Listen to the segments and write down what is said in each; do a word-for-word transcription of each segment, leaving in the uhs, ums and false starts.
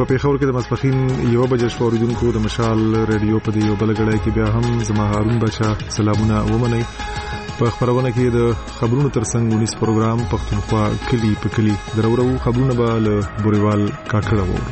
په پیښور کې د ماسپښین یو بجې شپه اوریدونکو د مشال ریډیو په دې یو بل غړی کې بیا هم زما هارون بچا سلامونه ومنئ. په خبرونه کې د خبرونو ترڅنګ ونیس پروګرام پښتونخوا کلی په کلی درورو خبرونه به له بوريوال کاکړه وو.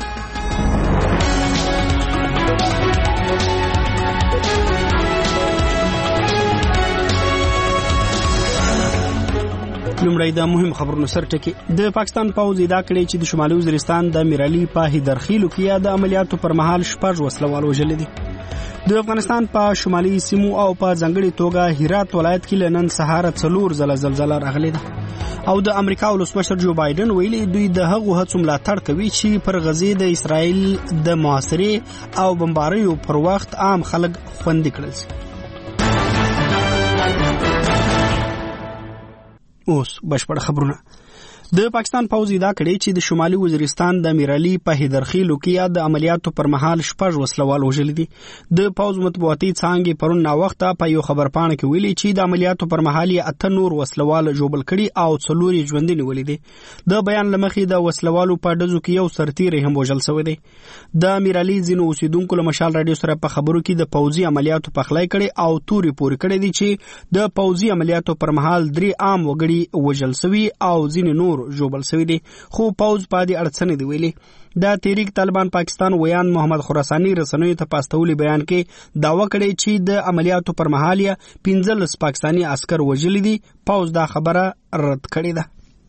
لومړی د مهم خبرونو سرټکی. د پاکستان پوځ ادعا کړې چې د شمالي وزیرستان د میرعلي په هدرخیلو کې د عملیاتو پر مهال شپږ وسلوال وژل دي. د افغانستان په شمالي سیمو او په ځنګړي توګه هرات ولایت کې لنن سهار څلور زله زلزلہ راغلې ده او د امریکا ولسمشر جو بایدن ویلي دوی د هغو هڅو ملاتړ کوي چې پر غزې د اسرائیل د محاصرې او بمباریو پر وخت عام خلک خوندي کړل شي. اوس بشپړ خبرونه. د پاکستان پوځ ادعا کړې چې د شمالي وزیرستان د میرعلي په هدرخیلو کې د عملیاتو پر مهال شپږ وسلوال وژل دي. د پوځ مطبوعاتي څانګې پرون ناوخته په یو خبرپاڼه کې ویلي چې د عملیاتو پر مهال یې اته نور وسلوال ژوبل کړي او څلور یې ژوندي نیولي دي. د بیان لمخې د وسلوالو په ډزو کې یو سرتیری هم وژل شوی دی. د میرعلي ځینو اوسیدونکو له مشال رادیو سره په خبرو کې د پوځي عملیاتو پخلی کړي او توري پوري کړي دي چې د پوځي عملیاتو پر مهال درې عام وګړي وژل شوي او ځینې نور جوبل شوی دي، خو پوز پادي اړڅنې دی ویلي. د تحریک طالبان پاکستان ویان محمد خراسانی رسنیو ته پاستولي بیان کې داوا کړی چې د عملیاتو پر مهال یې پنځلس پاکستانی عسكر وژلي دي. پوز دا خبره رد کړې ده.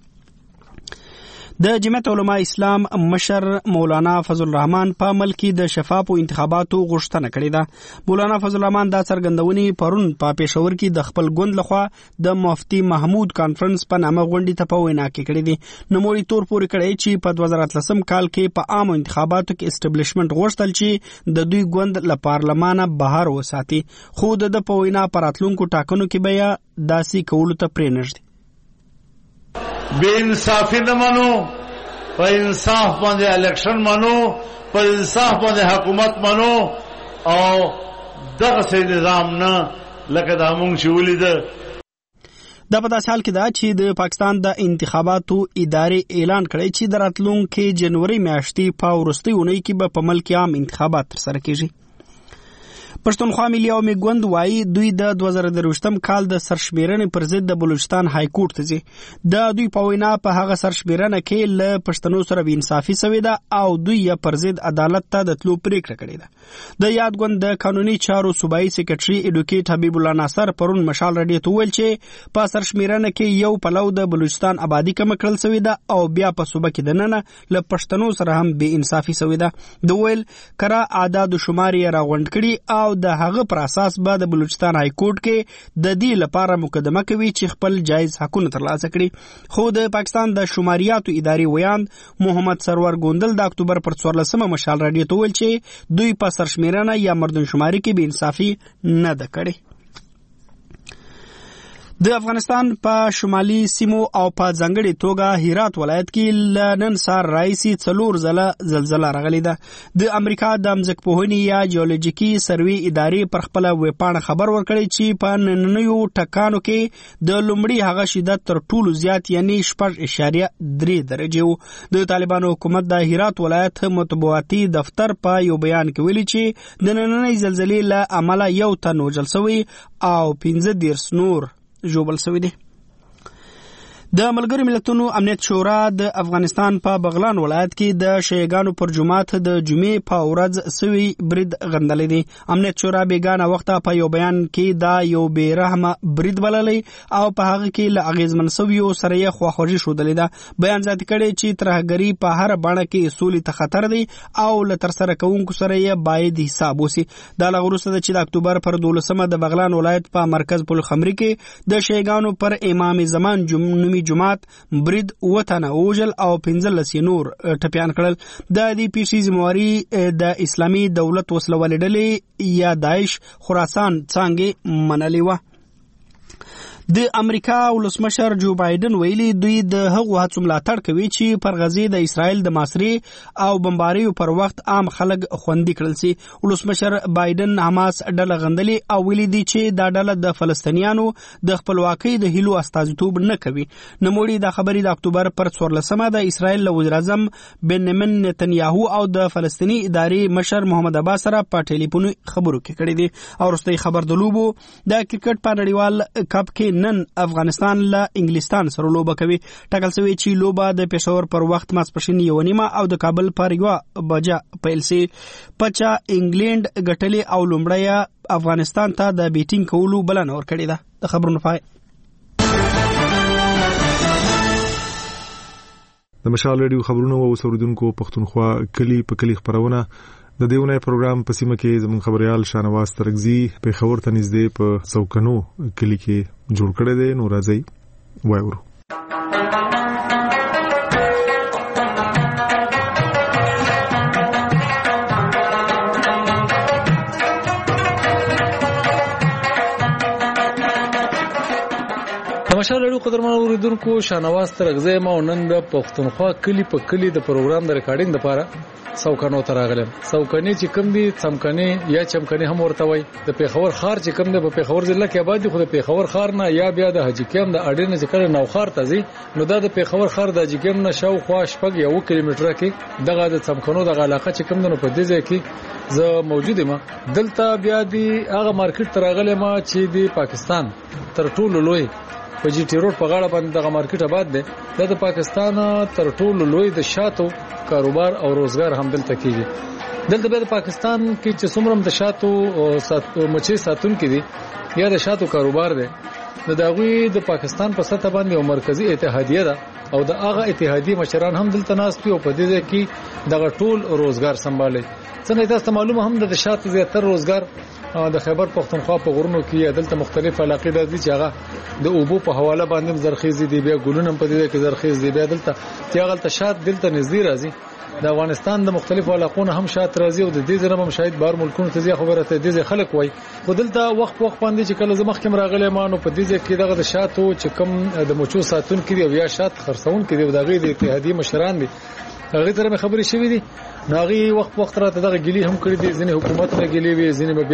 د جمعیت علماء اسلام مشر مولانا فضل الرحمن په ملک د شفافو انتخاباتو غوښتنه کړې ده. مولانا فضل الرحمن دا څرګندونې پرون په پېښور کې د خپل ګوند لخوا د مفتي محمود کانفرنس په نامه غونډې ته په وینا کې کړې دي. نوموړي تور پورې کړی چې په دوه زره اتلسم کال کې په عام انتخاباتو کې اسټابلیشمنت غوښتل چې د دوی ګوند له پارلمانه بهر وساتي، خو د په وینا پراتلونکو ټاکنو کې بیا داسې کولو ته پرې نږدې. بے انصافی نہ منو، پر انصاف باندې الیکشن منو، پر انصاف باندې حکومت منو او دغه سي نظام نه لکه دا مونږ چې ولید. دا په داسې حال کې ده چې د پاکستان د انتخاباتو ادارې اعلان کړی چې د راتلونکي جنوري میاشتې په وروستۍ اونۍ کې به په ملک عام انتخابات ترسره کیږي. پښتونخوا ملي عوامي ګوند وايي دوی د دوه زره درویشتم کال د سرشمیرنې پر ضد د بلوچستان های کورټ ته ځي. د دوی په وینا په هغه سرشمیرنه کې له پښتنو سره بې انصافي شوې ده او دوی یې پر ضد عدالت ته د تلو پریکړه کړې ده. د یاد ګوند د قانوني چارو صوبایي سکرټري ایډوکیټ حبیب الله ناصر پرون مشال رادیو ته ویل چې په سرشمیرنه کې یو پلو د بلوچستان آبادی کم کړل شوې ده او بیا په صوبه کې دننه له پښتنو سره هم بې انصافي شوې ده. د ویل کرا اعداد و شمار یې راغونډ کړي او د هغه پر اساس به د بلوچستان های کورټ کې د دې لپاره مقدمه کوي چې خپل جایز حقونه ترلاسه کړي. خو د پاکستان د شماریاتو ادارې ویان محمد سرور ګوندل د اکتوبر پر څوارلسمه مشال رادیو ته ویل چې دوی په سرشمیرنه یا مردم شماري کې بې انصافي نه ده کړې. د افغانستان په شمالي سیمو او په ځنګړي توګه هرات ولایت کې لنن سار رئیسي څلور زله زلزلہ راغلې ده. د امریکا د ځمکپوهنې یا جیولوژیکي سروې ادارې پر خپل ویبپاڼه خبر ورکړی چې په نننیو ټکانو کې د لومړي هغه شدت تر ټولو زیات یعنی شپږ اعشاریه درې درجې وو. د طالبانو حکومت د هرات ولایت مطبوعاتي دفتر په یو بیان کې ویلي چې د نننۍ زلزلې له امله یو تن وژل شوی او پنځه دېرش نور جوبل شوی دی. د ملګرو ملتونو امنیت شورا د افغانستان په بغلان ولایت کې د شیعاګانو پر جماعت د جمعې په ورځ سوي برید غندلې دي. امنیت شورا بیګانه وخته په یو بیان کې دا یو بې رحمه برید بللی او په هغه کې له اغیزمن سویو سره یې خواخوږي ښودلې ده. بیان ذات کړي چې ترهګري په هر بڼه کې اصولي ته خطر دی او له ترسره کوونکو سره یې باید حساب وسی. دا له وروسته چې د اکتوبر پر دولسمه د بغلان ولایت په مرکز پل خمري کې د شیعاګانو پر امام زمان جمعې جماعت برید وطن اوجل او پنځلس نور ټپیان کړل. د دې پیښې ذمہواري د اسلامي دولت وسلوالې ډلې یا داعش خراسان څنګه منلې و. د امریکا ولسمشر جو بایدن ویلي دوی د هغو هڅو ملاتړ کوي چې پر غزې د اسرائیل د محاصرې او بمباریو پر وخت عام خلک خوندي کړل سي. ولسمشر بایدن حماس ډله غندلي او ویلي دي چې دا ډله د فلسطینیانو د خپلواکۍ د هیلو استازیتوب نه کوي. نوموړي دا خبرې د اکتوبر پر څوارلسمه د اسرائیل له وزیر اعظم بنیامین نتنیاهو او د فلسطینی ادارې مشر محمد عباس سره په ټلیفوني خبرو کې کړې دي. او وروستۍ خبر د لوبو د کرکټ په نړیوال کپ کې نن افغانستان له انګلستان سره لوبه کوي. ټاکل شوی چې لوبه د پېښور پر وخت ماسپښین یو نیمه او د کابل پر یو بجه پیل شي. پچا انګلند ګټلې او لومړی افغانستان ته د بیټینګ کولو بلنه ورکړې ده. د خبرونو پای. د مشال ریډیو خبرونو او سردونکو پښتونخوا کلی په کلی خبرونه د دیونه پروګرام په سیمه کې زمون خبريال شانواز ترغزي په خبر ته نږدې په څوکنو کلی کې جوړ کړی دی. نو راځي وایو. مشال ریډیو قدرمن اوریدونکو شانواز ترغزي ما نن د پښتونخوا کلی په کلی د پروګرام د ریکارډینګ لپاره څوکنو ته راغلم. څوکني چې کوم دي څمکني یا چمکني هم ورته وای. د پیښور خار چې کوم دی په پیښور ضلع کې آباد دي خو د پیښور خار نه یا بیا د حاجی کیم د اډینه چې کله نوخار ته ځي نو دا د پیښور خار د حاجی کیم نه شاوخوا شپږ یو کیلومتره کې دغه د څمکنو د علاقه چې کوم دی نو په دې ځای کې زه موجود یم. دلته بیا دی هغه مارکیټ ته راغلم چې د پاکستان تر ټولو لوی په جی ټی روډ په غاړه باندې دغه مارکیټ آباد دی. دا د پاکستان تر ټولو لوی د شاتو کاروبار او روزګار هم دلته کیږي. دلته به د پاکستان کې چې څومره د شاتو او مچي ساتونکو دي یا د شاتو کاروبار دی نو دا غوي د پاکستان په سطح باندې یو مرکزی اتحادیه ده او د هغه اتحادیه مشران هم دلته ناس دي او په دې کې دغه ټول روزګار سمبالي. څنګه تاسو معلومه هم د شاتو زیاتره روزګار د خیبر پختونخوا په غرونو کې دلته مختلف علاقې دي چې هغه د اوبو په حواله باندې زرخیز دي بیا ګلونه په دې کې زرخیز دي بیا دلته چې هغه ته شات دلته نږدې راځي. د افغانستان د مختلفو علاقو هم شات راځي او د دې زره هم شاید بار ملکونو ته ځي خبره ته دې خلک وای. خو دلته وخت وخت باندې چې کله زمخ کې راغلی ما نو په دې کې دغه د شاتو چې کوم د مچو ساتون کې دی یا شات خرڅون کې دی دغه د اتحادیه مشران دي هغه ترې خبرې شوې دي. ناغي وخت وخت راته دغه ګلی هم کړی دي. ځینې حکومت نه ګلی وي ځینې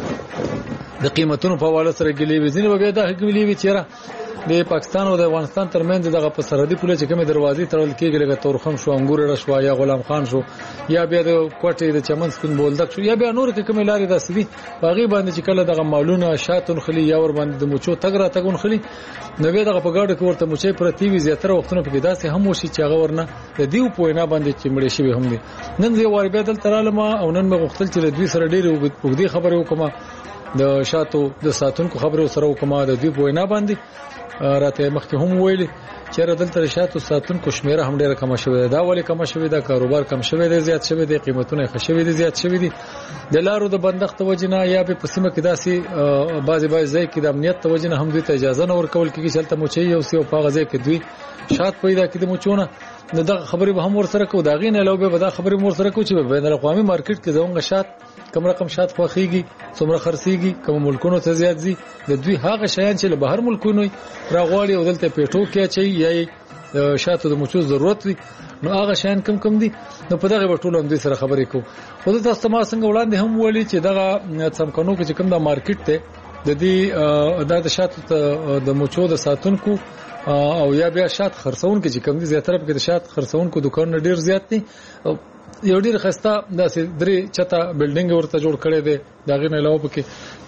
بیا د قیمتونو په حواله سره ګلی وي ځینې بیا د ګلی وي چیرې د پاکستان او د افغانستان ترمنځ دغه په سرحدي پوله چې کومه دروازې تړل کېږي لکه تورخم شو انګور رشوا یا غلام خان شو یا بیا د کوټې د چمن سپین بولدک شو یا بیا نور کومه لارې داسې دي باغی باندې چې کله دغه مالونه شاتون خلی یا ور باندې د مچو تګ را تګون خلی نو بیا دغه په گاډو کې ورته مچې پرتی وي زیاتره وختونه په داسې هم وشي چې هغه ورنه د دیو پوینا باندې چې مړې شي هم دي. نن زه ور بیا دل ترالم او نن مې غوښتل چې د دوی سره ډېر وګړي خبرې وکم د شاتو د ساتونکو خبرو سره وکم د دوی پوینا باندې راته مخکې هم ویلي چې دلته شاتو ساتونکو شمیره هم ډیره کم شوې ده. ولې کم شوې ده؟ کاروبار کم شوې ده، زیات شوې ده، قیمتونه ښه شوې دي، زیات شوې دي. د لارو د بندښت وجنه یا په پسیمه کې داسي بعضي بعضي ځای کې د امنیت وجنه هم دوی ته اجازه نه ورکول کیږي چې تلته موچي او سی او په غځای کې دوی شات پیدا کړي موچونه. نو دا خبرې به هم ورسره کو دا غینه لوبه به دا خبرې مور سره کو چې بین الاقوامي مارکیټ کې زمونږ شات کوم رقم شات خوخيږي څومره خرڅيږي کوم ملکونو ته زیات زی د دوی هغه شیان چې له بهر ملکونو راغواړي او دلته پیټو کې چي یا شاتو د موچو ضرورت وي نو هغه شیان کم کم دي. نو په دغه ټولو هم دوی سره خبرې کو. خو د تاسو ما څنګه وړاندې هم ولي چې دغه څمکنو کې کوم د مارکیټ ته د دې د شاتو د موچو د ساتونکو او یا بیا شات خرڅون کې چې کوم دي زیاتره په کې د شات خرڅونکو دکان ډیر زیات دي. یو ډیر خسته داسې درې چته بلډینګ ورته جوړ کړي دي دا غنه علاوه په کې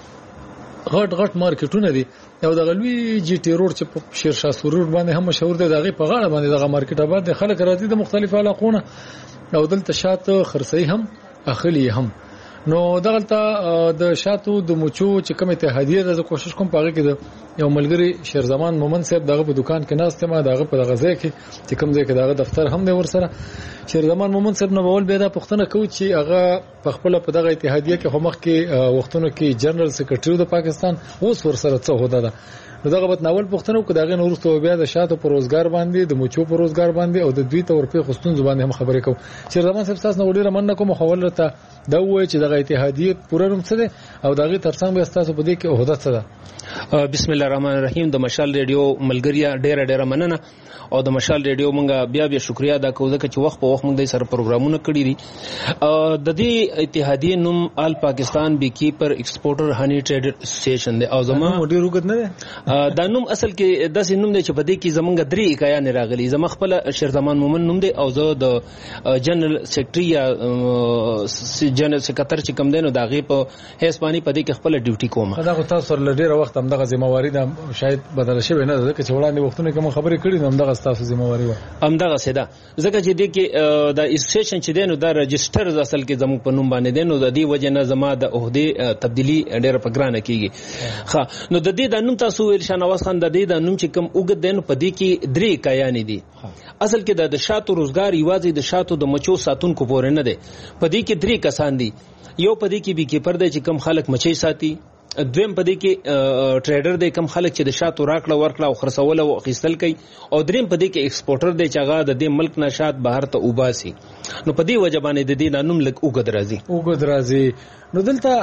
غټ غټ مارکیټونه دي. یو د غلوی جی ټی روډ چې په شیرشاه سرور باندې هم مشهور دی دغه په غاړه باندې دغه مارکیټ آباد دي. خلک راځي د مختلفو علاقونو او دلته شات خرڅي هم اخلي هم. نو دغلته د شاتو د موچو چې کوم اتحادیه د کوشش کوم پاره کې د یو ملګری شیرزمان مومن صاحب دغه په دکان کې ناست ما دغه په دغه ځای کې چې کوم ځای کې دغه دفتر هم دی ورسره شیرزمان مومن صاحب نو بول به دا پښتنه کوي چې هغه په خپل په دغه اتحادیه کې همخ کې وختونو کې جنرال سیکریټری د پاکستان اوس ورسره څه هوده ده. نو دغه بت ناول پښتنو کو دغه نورستو بیا د شاتو پر روزګار باندې د مچو پر روزګار باندې او د دوی تور په خستون زبان هم خبرې کوم چې زمان صاحب تاسو نو ډیره مننه کوم خبره ته دا وایي چې دغه اتحادیه پوره نوم څه ده او دغه ترڅنګ به تاسو په دې کې عہده څه ده. بسم الله الرحمن الرحیم. د مشال ریډیو ملګریا ډیره ډیره مننه او د مشال ریډیو مونږه بیا بیا شکریا ادا کوو ځکه چې وخت په وخت مونږ د سره پروګرامونه کړی دي. د دې اتحادیه نوم آل پاکستان بی کیپر ایکسپورټر هنی ټریډر اسوسییشن دی او زما ډیر وګت نه ده دا نوم اصل کې داسې نوم دی چې په دې کې زمونږ درې اکایان راغلي. زما خپل شیرزمان مومن نوم دی او زه د جنرال سیکریټري یا جنرال سیکریټر چې کوم دی نو دغه په هسپاني په دې کې خپل ډیوټي کوم. دا خو تاسو سره ډیر وخت هم دغه ذمہواری دا شاید بدل شي نه ده چې وړاندې وختونه کوم خبرې کړې نو دغه تاسو ذمہواری و هم دغه سیده ځکه چې دې کې د اسوسییشن چې دی نو دا رجسٹر اصل کې زموږ په نوم باندې دی نو د دې وجه نه زما د عہده تبدیلی ډیره په ګرانه کیږي. ښه نو د دې د نوم تاسو ویل شانواز خان د دې د نوم چې کوم وګد دی نو په دې کې درې کایان دي. اصل کې د شاتو روزګار یوازې د شاتو د مچو ساتونکو پورې نه دی. په دې کې درې کسان دي. یو په دې کې بي کیپر دی چې کم خلک مچي ساتي. دویم په دې کې ټریډر دی کم خلک چې د شاتو راکړه ورکړه او خرڅول او اخیستل کوي. او دریم په دې کې ایکسپورټر دی چې هغه د دې ملک نه شات بهر ته وباسي. نو په دې وجه باندې د دې نوم لګ اوګد راځي اوګد راځي. نو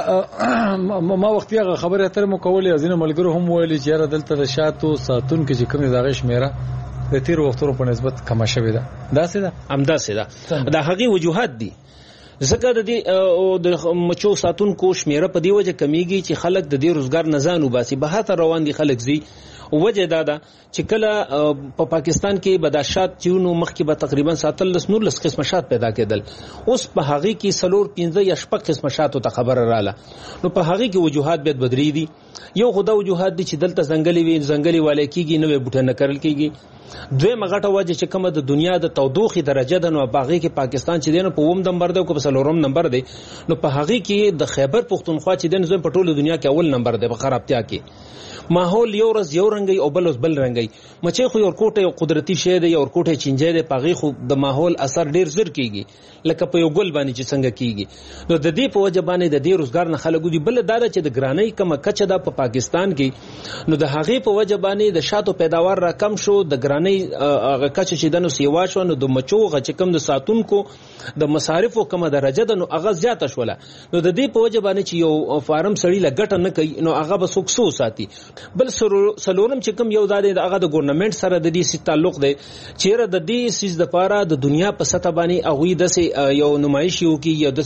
دلته ما وختي هغه خبره اترې مو کولې ازینه ملګرو هم ویلي چې یاره دلته د شاتو ساتون کې چې کوم دغه شمیره د تیر وختونو په نسبت کم شوې ده. دا څه ده؟ همدا څه ده. دا هغه وجوهات دي ځکه د دې د مچو ساتونکو شمیره په دی وجه کمیږي چې خلک د دې روزګار نه ځان وباسي. به هته روان دي خلک زی وجه دا ده چې کله په پاکستان کې بداشات چونو مخکې به تقریبا ساتل لس نور لس قسم شات پیدا کېدل. اوس په هغه کې سلور پنځه یا شپږ قسم شاتو ته خبره رااله. نو په هغه کې وجوهات به بدري دي. یو خدا وجوهات دي چې دلته ځنګلي وي ځنګلي والے کېږي نو بوټه نه کرل کېږي. دوی مغټه وجه چې کومه د دنیا د تودوخي درجه ده نو باغې کې پاکستان چې دینه په اوم نمبر دی او په سلورم نمبر دی. نو په هغه کې د خیبر پختونخوا چې دین زم په ټوله دنیا کې اول نمبر دی په خرابتیا کې. ماحول یو ورځ یو رنگي او بل بل رنگي. مچې خو یو کوټه یو قدرتي شی دی یو کوټه چینجه دی پاغي خو د ماحول اثر ډیر زر کیږي لکه په یو ګل باندې چې څنګه کیږي. نو د دې په وجه باندې د دې روزګار نه خلګو دي. بل دا چې د ګرانۍ کم کچه ده په پا پاکستان کې نو د هغه په وجه باندې د شاتو پیداوار را کم شو. د ګرانۍ هغه کچه چې دنو سیوا شو نو د مچو غچ کم د ساتونکو د مصارفو کم درجه ده نو هغه زیاته شوله. نو د دې په وجه باندې چې یو فارم سړی لګټه نه کوي نو هغه به سوکسو ساتي. بل سلورم چې کوم یو داده هغه د ګورنمنت سره د دې سي تعلق دی چې د دې سیس د پاره د دنیا په سطح باندې هغه د یو نمایش یو کې یو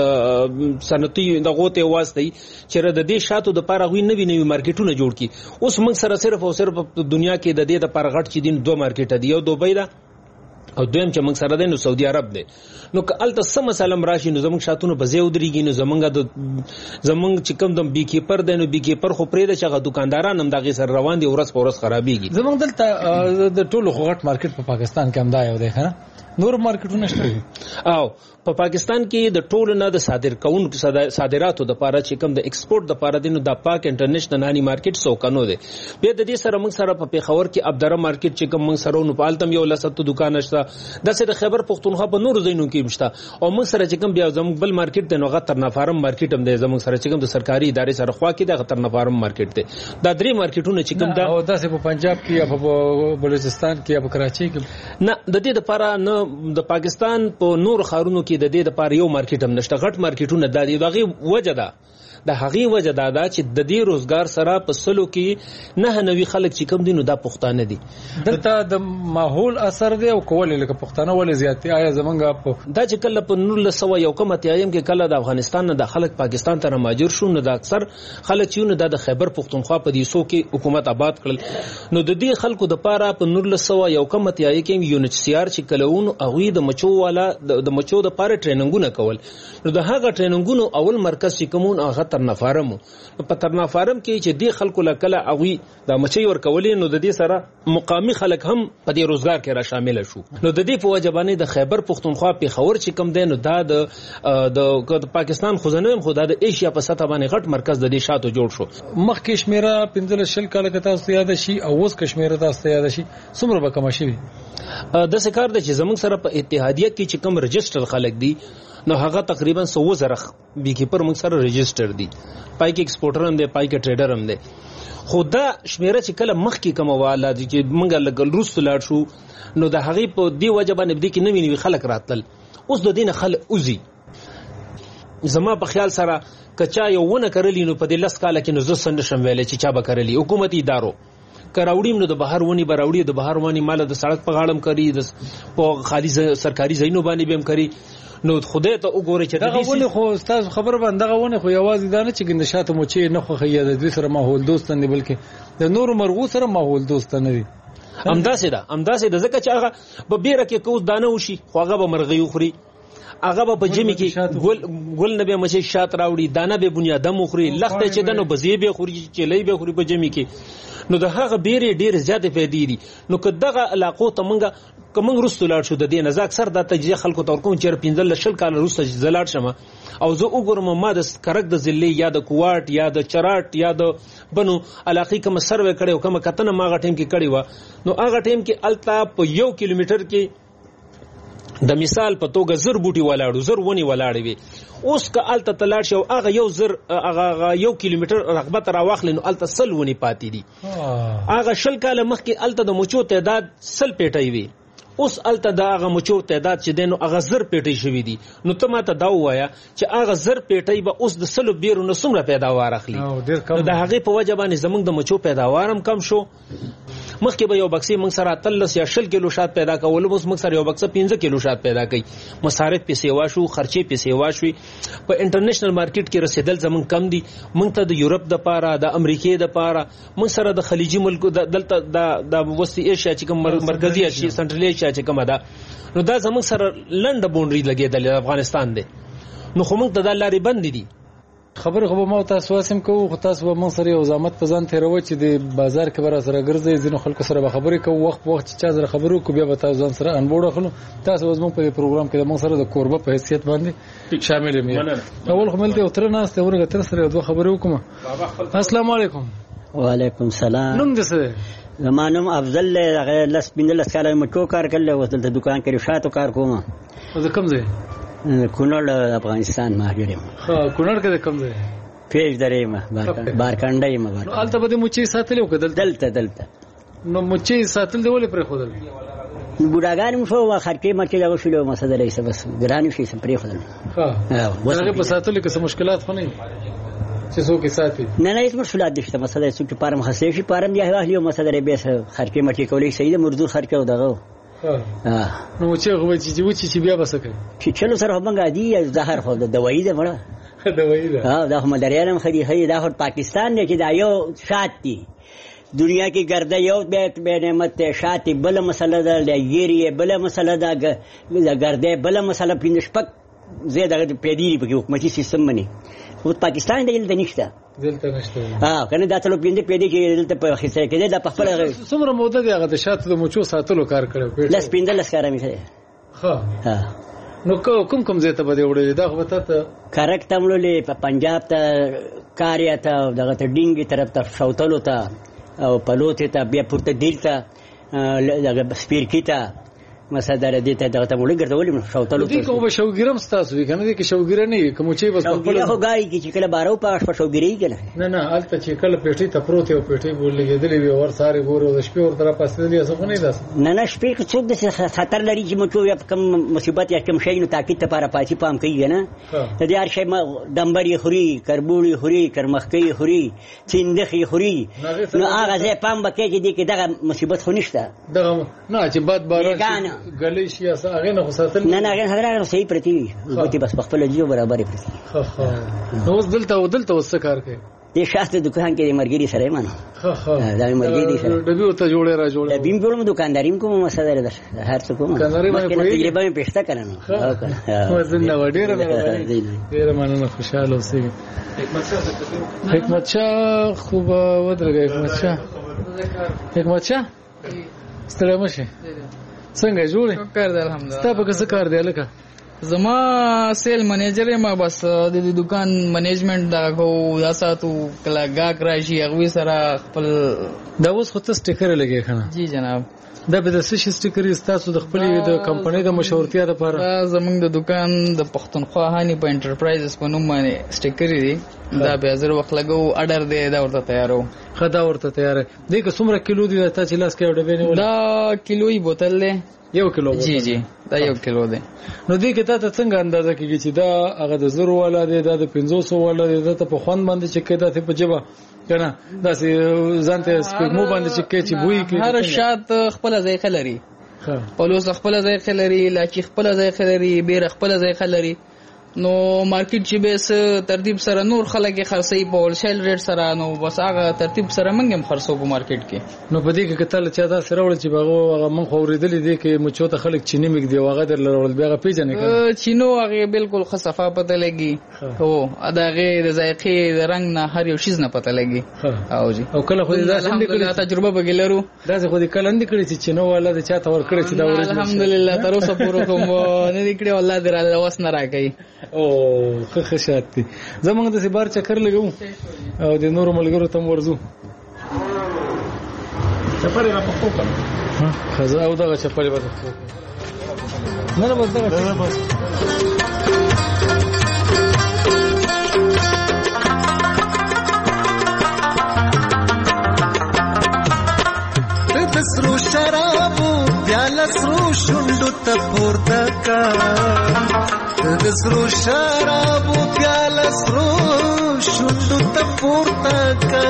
د صنعتي د غوته واسطي چې د دې شاتو د پاره غوي نوي نوي مارکیټونه جوړ کی. اوس موږ سره صرف او صرف په دنیا کې د دې د پاره غټ چې دین دوه مارکیټ دي. یو دوبۍ ده او دویم چې موږ سره دی نو سعودي عرب دی. نو که الته سم سلام راشي نو زموږ شاتونه به زیو دريږي. نو زمونږ د زمونږ چې کوم د بي کیپر دی نو بي کیپر خو پرې د چغه دکانداران هم دغه سره روان دي ورځ په ورځ خرابيږي. زمونږ دلته د ټولو غټ مارکیټ په پاکستان کې هم دا یو دی کنه نور مارکیټونه شته. او په پاکستان کې د ټولو نه د صادر کوونکو صادراتو د پاره چې کوم د ایکسپورټ د پاره دینو د پاک انټرنیشنل نانی مارکیټ سو کنو دی. به د دې سره موږ سره په پیښور کې ابدره مارکیټ چې کوم موږ سره نو پالتم یو لسته دکان شته. د سره خیبر پختونخوا په نور ځایونو کې مشته او موږ سره چې کوم بیا زموږ بل مارکیټ دی نو غتر نفارم مارکیټ هم دی. زموږ سره چې کوم د سرکاري ادارې سره خوا کې د غتر نفارم مارکیټ دی. دا درې مارکیټونه چې کوم دا او داسې په پنجاب کې یا په بلوچستان کې یا په کراچي کې نه د دې لپاره نه د پاکستان په نور خارونو کې د دې لپاره یو مارکیټ هم نشته. غټ مارکیټونه د دې دغه وجه ده د هغه وجه دا ده چې د دې روزګار سره په سلو کې نه نوي خلک چې کم دي نو دا پښتانه دي. دلته د ماحول اثر دی او کول لکه پښتانه ولې زیاتې آیا زمونږ په دا چې کله په نور لسو یو کم اتیایم کې کله د افغانستان نه د خلک پاکستان ته مهاجر شو نو د اکثر خلک چې نو د خیبر پختونخوا په دې سو کې حکومت آباد کړل. نو د دې خلکو د پاره په نور لسو یو کم اتیای کې یو ان ایچ سی آر چې کلهون هغه د مچو والا د مچو د پاره ټریننګونه کول. نو د هغه ټریننګونو اول مرکز چې کومون هغه ترنفارم په ترنفارم کې چې دی خلکو لکله هغه د مچي ور کولې نو د دې سره مقامی خلک هم په دې روزګار کې را شامل شو. نو د دې په وجه باندې د خیبر پختونخوا په خور چې کم دی نو دا د د پاکستان خزانه هم خدای د ایشیا په سطح باندې غټ مرکز د دې شاتو جوړ شو. مخ کشمیره پنځل شل کال کې تاسو یاد شي او اوس کشمیره تاسو یاد شي څومره به کم شي. د سکار د چې زمونږ سره په اتحادیه کې چې کم رجستر خلک دي نو هغه تقریبا سو زره بي کیپر موږ سره رجستر دي. پای کې ایکسپورټر هم دی پای کې ټریډر هم دی. خو دا شمیره چې کله مخکې کومه واله چې موږ لګل روس لاړ شو نو د هغې په دې وجه باندې بدې کې نوي نوي خلک راتلل. اوس د دې نه خلک وځي. زما په خیال سره که چا یو ونه کرلی نو په دې لس کاله کې نو زه څه نشم ویلی چې چا به کرلی. حکومتي ادارو که راوړیم نو د بهر ونې به راوړي، د بهر ونې ماله د سړک په غاړه هم کري، په خالي سرکاري ځایونو باندې به هم کري. نو خدای ته وګورئ چې دغه ونې خو ستاسو خبره باندې دغه ونې خو یوازې دا نه چې ګنده شاته مچۍ نه خوښوي یا د دوی سره ماحول دوسته نه، بلکې د نورو مرغو سره ماحول دوسته نه وي. همداسې ده همداسې ده ځکه چې هغه په بیره کې که اوس دانه وشي خو هغه به مرغۍ وخوري، هغه به په جمع کې ګل ګل نه به مچۍ شات راوړي، دانه به بنیادم وخوري، لښته چې ده نو بزې به خوري، چیلۍ به خوري په جمع کې. نو د هغه بیرې ډېرې زیاتې فایدې دي. نو که دغه علاقو ته موږ که موږ وروسته لاړ شو د دې نه زه اکثر دا تجزیه خلکو ته ورکوم چې پنځلس شل کاله وروسته چې زه لاړ شم او زه وګورم ما د کرک د ضلعې یا د کوواټ یا د چراټ یا د بنو علاقې کومه سروې کړې او کومه کتنه ما هغه ټایم کې کړې وه، نو هغه ټایم کې هلته په یو کیلومیټر کې د مثال په توګه زر بوټي ولاړو، زر ونې ولاړې وي. اوس که هلته ته لاړ شي او هغه یو زر هغه یو کیلومیټر رغبت راواخلې نو هلته سل ونې پاتې دي. هغه شل کاله مخکې هلته د مچو تعداد سل پیټۍ وي، اوس هلته د هغه مچو تعداد چې دی نو هغه زر پیټۍ شوي دي. نو ته ما ته دا ووایه چې هغه زر پیټۍ به اوس د سلو بیرو نه څومره پیداوار اخلي. نو د هغې په وجه باندې زموږ د مچو پیداوار هم کم شو. مخکې به یو بکسې موږ سره اتلس یا شل کیلو شات پیدا کول، اوس موږ سره یو بکسه پنځه کیلو شات پیدا کوي. مصارف پې سیوا شو، خرچې پې سیوا شوي. په انټرنیشنل مارکیټ کې رسېدل زموږ کم دي. موږ ته د یورپ دپاره، د امریکې دپاره، موږ سره د خلیجي ملکو دلته د وسطي ایشیا چې کوم مرکزي ایشیا سنټرل ایشیا چې کومه ده نو دا زموږ سره لنډه بونډري لګېدلې د افغانستان دی. نو خو موږ ته دا لارې بندې دي. خبرې خو به ما تاسو واسم کوو، خو تاسو به موږ سره یو زحمت په ځان تېروئ چې د بازار کې به را سره ګرځئ، ځینو خلکو سره به خبرې کوو، وخت په وخت چې چا سره خبرې وکړو بیا به تاسو ځان سره انبوړ اخلو. تاسو اوس موږ په دې پروګرام کې د موږ سره د کوربه په حیثیت باندې شامل یې. اول خو ملته یو تره ناست دی، ورګه تر سره یو دوه خبرې وکړم. السلام علیکم. وعلیکم سلام. نوم دې څه دی؟ زما نوم افضل دی. هغه لس پنځلس کاله مې مچو کار کړی، اوس دلته دوکان کې شاتو کار کوم. د کوم ځای؟ کونړ افغانستان مهاجر یم. ښه، کونړ کې د کوم ځای؟ پیش درې ما بارکنډه یم. نو هلته به د مچۍ ساتلې وو که دلته دلته؟ نو مچۍ ساتل دی ولې پرېښودل؟ بوډاګانې مو شو خرچې مرچې دغه شولې وه مسله رئیسه بس ګرانې شي څه پرېښودل. ښه، د هغې په ساتلو کې څه مشکلات خو نه وي چې څوک یې ساتي؟ نه نه هېڅ مشکلات نشته. مسله څوک چې پارم خرڅې شي پارم بیا واخلي او مسله دی بیا خرچې مرچې کولی صحیح ده، مزدور خرچه او دغه. نو مچۍ خو به چې وچې چې بیا به څه کوي؟ چیچلو سره خو موږ عادي زهر خو دوایي ده مړه. دوایي ده. ها دا خو ملاریا هم خدي خدي دا خو پاکستان دی چې دا یو شات دی دنیا کې ګرده یو بیت به نعمت شات بل مسله ده، لګيري بل مسله ده، ګرده بل مسله پینځ شپک زیاده پیډيري په حکومتي سیستم باندې. خو پاکستان دی دلته نشته. دلته نشته. ها کنه دا ټول پینځ پیډي کې دلته په خسره کې دا په خپل څومره موده دی هغه د شاتو د مچو ساتلو کار کړو؟ لس پنځلس کار مې کړی. ها ها. نو کوم کوم ځای ته به دې وړلې؟ دا خو به تا ته کرک ته وړلې، په پنجاب ته، کاریا ته، دغه ته ډینګي طرف ته، شوتلو ته او پلوتې ته، بیا پورته دیل ته، دغه سپیرکي ته، مسدره دې ته دغه ته وړي ګرځولې شوتلو ته. دې کوم به شوګیرم ستاسو وي که نه؟ دې کې شوګیره نه وي که مچۍ بس په خپله خو ګاړي کې چې کله باره وپاش په شوګیرې که نه نه نه هلته چې کله پیټۍ ته پروت یو پیټۍ به لګېدلې وي ور سارې ګورې او د شپې ورته راپاڅېدلې هسې خو نه وي داسې؟ نه نه شپې که څوک داسې خطر لري چې مچو یا کوم مصیبت یا کوم شی نو تاکید لپاره پاڅي پام کوي که نه. د دې هر شی ډمبر یې خوري، کربوړ یې خوري، کرمخکۍ یې خوري، چندخ یې خوري، نو هغه ځای پام به کوي چې دې کې دغه مصیبت خو نشته. دغه نه چې باد باران ګلۍ شي هغې نه خو ساتل نه نه هغې هغه صحیح پرتې وي، ګوتې بس په خپله جیو برابرې پرتې وي. ښه ښه. نو اوس دلته دلته اوس څه کار کوي؟ دې شاته دکان کې د ملګري سره یم. ښه ښه. دا مې ملګري سره ډبي ورته جوړې را جوړې؟ ډبي هم جوړم، دوکانداري هم کوم، مسله ده هر څه کوم. تجربه مې پېښته کړه نو. ښه ډېره مهرباني، ډېره مننه، خوشحاله اوسئ. حکمت شاه خو به ودرېږه. حکمت شاه حکمت شاه ستړی مه شې. څنګه جوړې؟ کار دی الحمدلله. ستا په څه کار دی هلکه؟ زما سیل منیجر یم، بس د دې دکان منیجمنټ دا کوو، دا ساتو، کله ګاهک راشي هغوی سره خپل. دا اوس خو ته سټیکرې لګې که نه؟ جی جناب. دا به د څه شي سټیکرې ستاسو د خپلې د کمپنۍ د مشهورتیا لپاره؟ دا زموږ د دکان د پښتونخوا هاني په انټرپرایزز په نوم باندې سټیکرې دي. دا به زر وخت لګو اډر دی دا ورته تیارو خدا ورته تیار دی که څومره کیلو دی ته چې لاس کې ډبې نه دا کیلوي بوتل دی یو کیلو جی جی دا یو کیلو دی نو دې کې ته څنګه اندازه کیږي چې دا هغه د زرو والا دی دا د پنځه سوه والا دی دا ته په خوند باندې چې کېدا ته په جبا کنه دا سي ځانته سپمو باندې چې کې چې بوې کې هر شات خپل ذایقه لري پلوز خپل ذایقه لري لاچی خپل ذایقه لري بیر خپل ذایقه لري نو مارکیټ چې به ترتیب سره نور خلک خرڅي په هولسیل ریټ سره نو بس هغه ترتیب سره منګم خرڅو په مارکیټ کې نو په دې کې کتل چې دا سره ول چې باغه هغه من خو ورېدلې دي کې مچو ته خلک چینی مګ دی هغه در لرول بیا پیژنې کړه چینو هغه بالکل خصفه پته لګي هو اداغه د ذایقې د رنگ نه هر یو شیز نه پته لګي او جی او کله خو دا الحمدلله تجربه بګلرو دا خو دې کله اند کړی چې چینو والا د چاته ور کړی چې دا ورې الحمدلله تر اوسه پورو کوم نه دې کړی والله دې راوس نه راکې او خه خشات دي زمونږ د سبار چکر لګو او د نورو ملګرو تم ورزو چپړې را پخو کړه ها خزا او دا چپړې به نه نه بس دا بس تسرو شرابو پیاله سرو شوندو ته پورته کا تسرو شرابو پیاله سرو شوندو ته پورته کا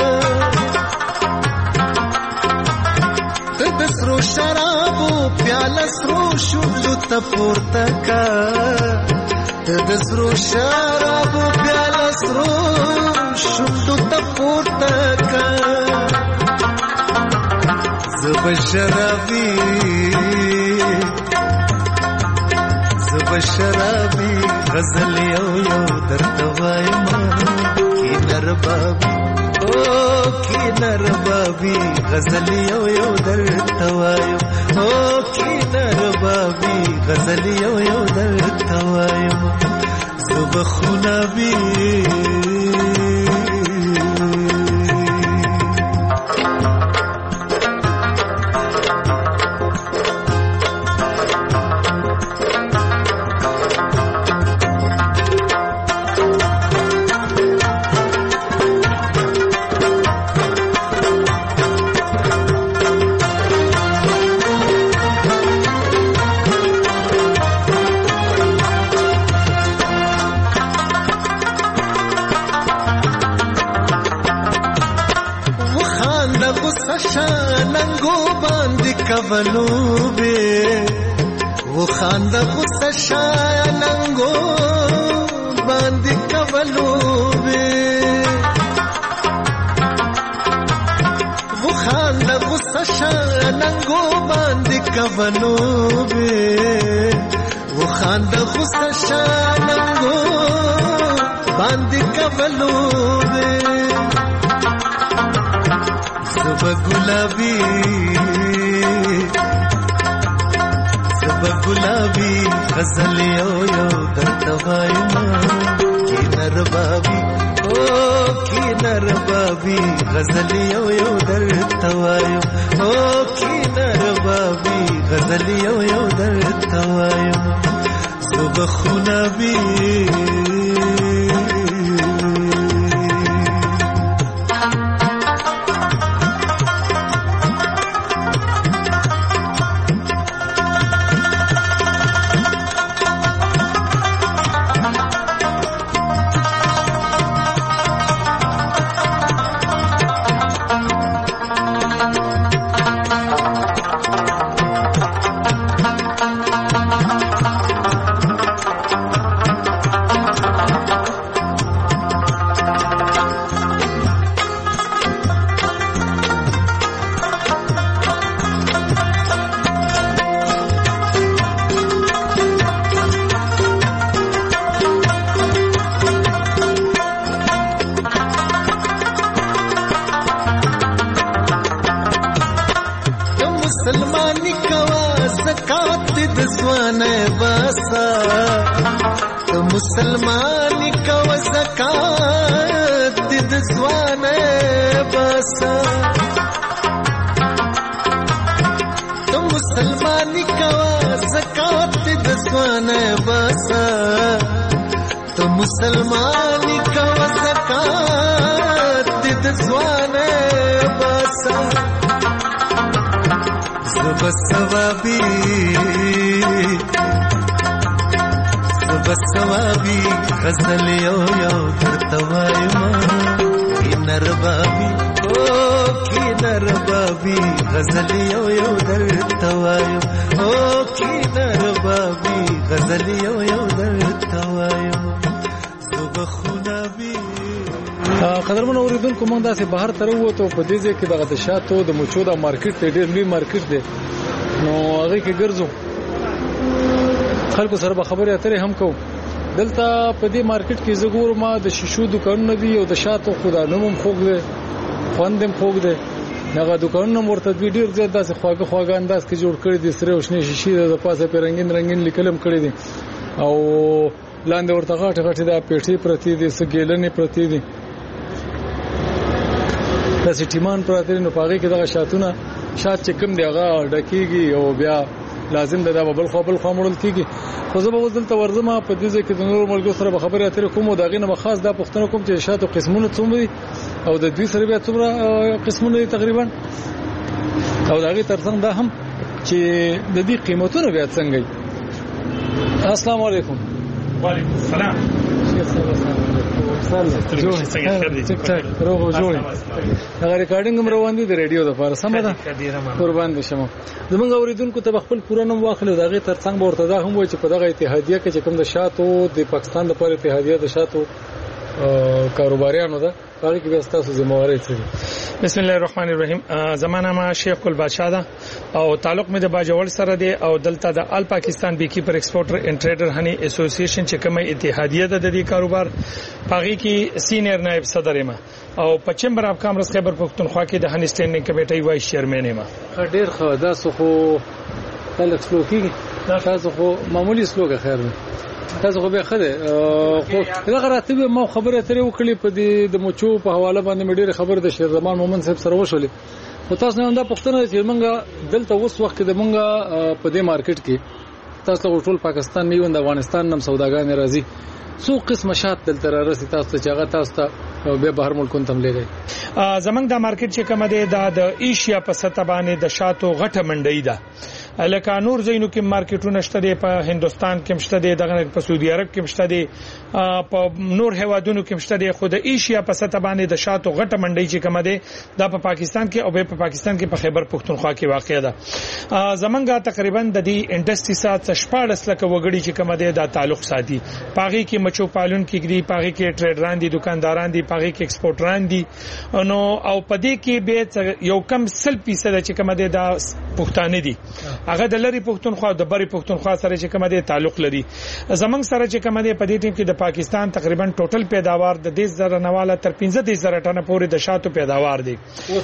تسرو شرابو پیاله سرو شوندو ته پورته کا تسرو شرابو پیاله سرو شوندو ته پورته کا زب شرابی زب شرابی غزل یو یو درتوایما کی نربابی او کی نربابی غزل یو یو درتوایم او کی نربابی غزل یو یو درتوایم زب خونابی کولو به و خانده غصه شایننگو باندې کولو به و خانده غصه شایننگو باندې کولو به و خانده غصه شایننگو باندې کولو به زب گلابی گلابی غزل یو یو درتوایما کی نربابی او کی نربابی غزل یو یو درتوایم او کی نربابی غزل یو یو درتوایم زب خونابی مسلمانی کو زکات د ځوانه باسا تو مسلمانی کو زکات د ځوانه باسا تو مسلمانی کو شات د ځوانه باسا زبسوابي زبسوابي غزل یو یو درته وایم کینر بابي او کینر بابي غزل یو یو درته وایم او کینر بابي غزل یو یو درته وایم زبخونه بي قدرمن اوریدونکو موږ داسې بهر ته وروته په دې ځای کې دغه د شاتو د مچو د مارکیټ ډېر لوی مارکیټ دی نو هغه کې ګرځو خلکو سره به خبرې اترې هم کوو دلته په دې مارکیټ کې زګور ما د شیشو دکانونه دي او د شاتو خدا نوم خوګ دی خوندم خوګ دی هغه دکانونه مرتد ډېر زیات داسې خواږه خواږه انداز کې جوړ کړی دي سره وشنه شیشې د پاسه په رنگین رنگین لیکلم کړی دي او لاندې ورته غاټه غاټه د پیټي پرتی دي سګیلنې پرتی دي د سټیمان پراته نو پاږي کې دغه شاتونه شات چې کوم دی هغه ډکیږي او بیا لازم ده دا بل خو بل خو مړل کیږي خو زه به وزلته ورزمه په دې ځکه د نور ملګرو سره خبرې اترې کوم او دغه نه خاص دا پښتنه کوم چې شاتو قسمونه څومره او د دوی سره بیا څومره قسمونه تقریبا او دغه ترڅنګ دا هم چې د دې قیمتونه بیا څنګه وي. السلام علیکم. وعلیکم السلام. ټیک ټاک روغ جوړ هغه ریکارډینګ هم روان دي د ریډیو لپاره سم ده قربان بشم زمونږ اوریدونکو ته خپل پوره نوم واخلو دغه ترڅنګ ورته دا هم وای چې په دغه اتحادیه کې چې کوم د شاتو د پاکستان لپاره اتحادیه د شاتو کاروباریانو ده هغه کې به تاسو ذمہواری څه بسم الله الرحمن الرحیم زمانہ ما شیخ ګل بادشاہ دا او تعلق مې د باجوړ سره دی او دلته د ال پاکستان بی کیپر ایکسپورټر اینڈ ټریډر هنی اسوسییشن چې کومه اتحادیه ده د دې کاروبار پاغي کې سینیئر نائب صدر ما او پچم بر اف کامرس خیبر پختونخوا کې د هنی سټینډینګ کمیټې وایس چیرمن ما ډیر خو دا خو تلک سلوکی تاسو خو معمولی سلوګه خیر نه تاسو خو به خده خو دا غراته ما خبره اترې وکړي په دې د مچو په حواله باندې مې ډېر خبر د شیر زمان مومن صاحب سره وشولې خو تاسو نه دا پښتنه چې مونږه دلته اوس وخت د مونږه په دې مارکیټ کې تاسو ټول پاکستان نه وند افغانستان نم سوداګان راځي څو قسم شات دلته راسي تاسو چې هغه تاسو ته به بهر ملکونو تم لګي زمنګ د مارکیټ چې کومه ده د ایشیا په سطح باندې د شاتو غټه منډي ده الکه نور زینو کې مارکیټونه شته دي په هندستان کې مشته دي دغه په سعودي عرب کې مشته دي په نور هوادونو کې مشته دي خو د ایشیا په سطح باندې د شاتو غټه منډي چې کومه ده د په پاکستان کې او په پاکستان کې په خیبر پختونخوا کې واقع ده زمنګ تقریبا د دې انډستری سات شپاړس لکه وګړي چې کومه ده د تعلق ساتي پاغي کې مچو پالون کې دي پاغي کې ټریډران دي دکانداران دي پاغي کې ایکسپورټران دي نو او پدې کې به یو کم سل فیصد چې کومه ده د پښتانه دي هغه د لری پښتونخوا د بری پښتونخوا سره چې کومه ده تعلق لري زمنګ سره چې کومه ده په دې ټیم کې د پاکستان تقریبا ټوټل پیداوار د دې زره نواله تر پنځه زره ټنه پورې د شاتو پیداوار دي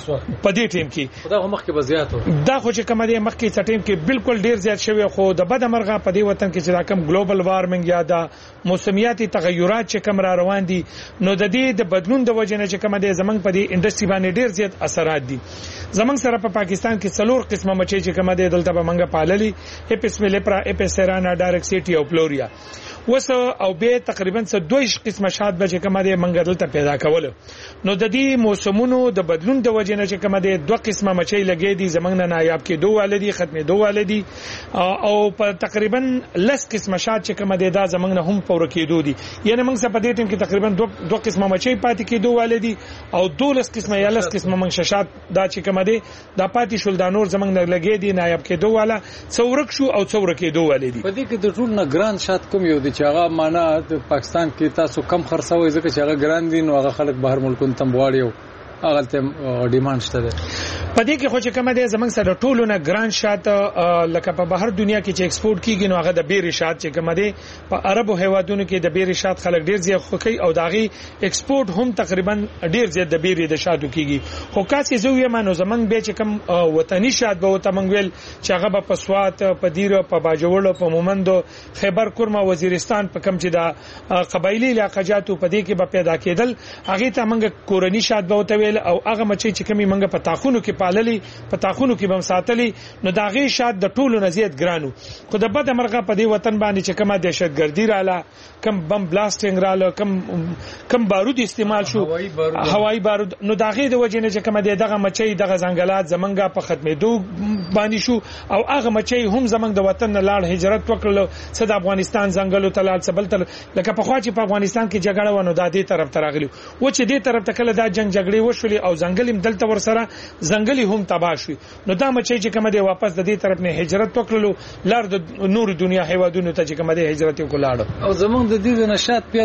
په دې ټیم کې دا مخ کې بزیات دا خو چې کومه ده مخ کې ټیم کې بالکل ډیر زیات شوی خو د بد مرغه په دې وطن کې چې راکم ګلوبل وارمنګ یا د موسمیاتي تغیرات چې کوم را روان دي نو د دې د بدلون د وجې نه چې کومه ده زمنګ په دې انډستری باندې ډیر زیات اثرات دي زمنګ سره په پاکستان کې څلور قسمه مچې چې کومه ده دلته په منګه پاللي اپس ملپرا اپس سرانا ډایرکټ سیټي او فلوریا وسه او به تقریبا څه دویش قسمه شات به چې کومه ده منګه دلته پیدا کول نو د دې موسمونو د بدلون د وجې نه چې کومه ده دوه قسمه مچې لګې دي زمنګ نه نایاب کې دوه والدي ختمه دوه والدي او په تقریبا لس قسمه شات چې کومه ده دا زمنګ نه هم پور کېدو دي یعنی موږ په دې ټیم کې تقریبا دوه دوه قسمه مچې پاتې کېدو والدي او دولس قسمه یا لس قسمه منګ شات دا چې کومه ده دا پاتې شول د نور زمنګ نه لګې دي نایاب کې دوه والا څورک شو او څورک کې دوه والدي په دې کې د ټول نه ګران شات کوم یو دي چې هغه معنا د پاکستان کې تاسو کم خرڅوي ځکه چې هغه ګران دي نو هغه خلک بهر ملکونو ته غواړي هغه ته ډیماند شته ده په دې کې خو چې کومه ده زمنګ سره ټولو نه ګران شات لکه په بهر دنیا کې چې ایکسپورټ کیږي نو هغه د بیري شات چې کومه ده په عربو هوادونو کې د بیري شات خلک ډیر زیات خوخي او داغي ایکسپورټ هم تقریبا ډیر زیات د بیري د شاتو کیږي خو کاسي زوی مانو زمنګ به چې کوم وطني شات به وته منګول چې هغه په سوات په دیر په باجوړ په مومندو خیبر کورما وزیرستان په کم چې د قبایلی علاقاجاتو په دې کې به پیدا کېدل هغه ته منګ کورنی شات به وته او هغه مچې چې کمی منګه په تاخونو کې پاللي په تاخونو کې بم ساتلي نو دا غي شاد د ټولو نزيد ګرانو خو د بده مرغه په دې وطن باندې چې کومه دهشتګردي رااله کم بم بلاستینګ رااله کم کم بارود استعمال شو هوایي بارود نو دا غي د وجه نه چې کومه دغه مچي دغه ځنګلات زمنګا په ختمېدو باندې شو او هغه مچي هم زمنګ د وطن نه لاړ هجرت وکړل صد افغانستان ځنګلو تلال سبل تل لکه په خوا چې په افغانستان کې جګړه ونه د دې طرف ته راغلی و چې دې طرف ته کله دا جنگ جګړې وشولې او ځنګلیم دلته ورسره ځنګلي هم تباہ شوی نو دا مچي چې کومه دی واپس د دې طرف نه هجرت وکړلو لار د نور دنیا هیوادونو ته چې کومه دی هجرت وکړاړو او زمونږ د دې نشاط په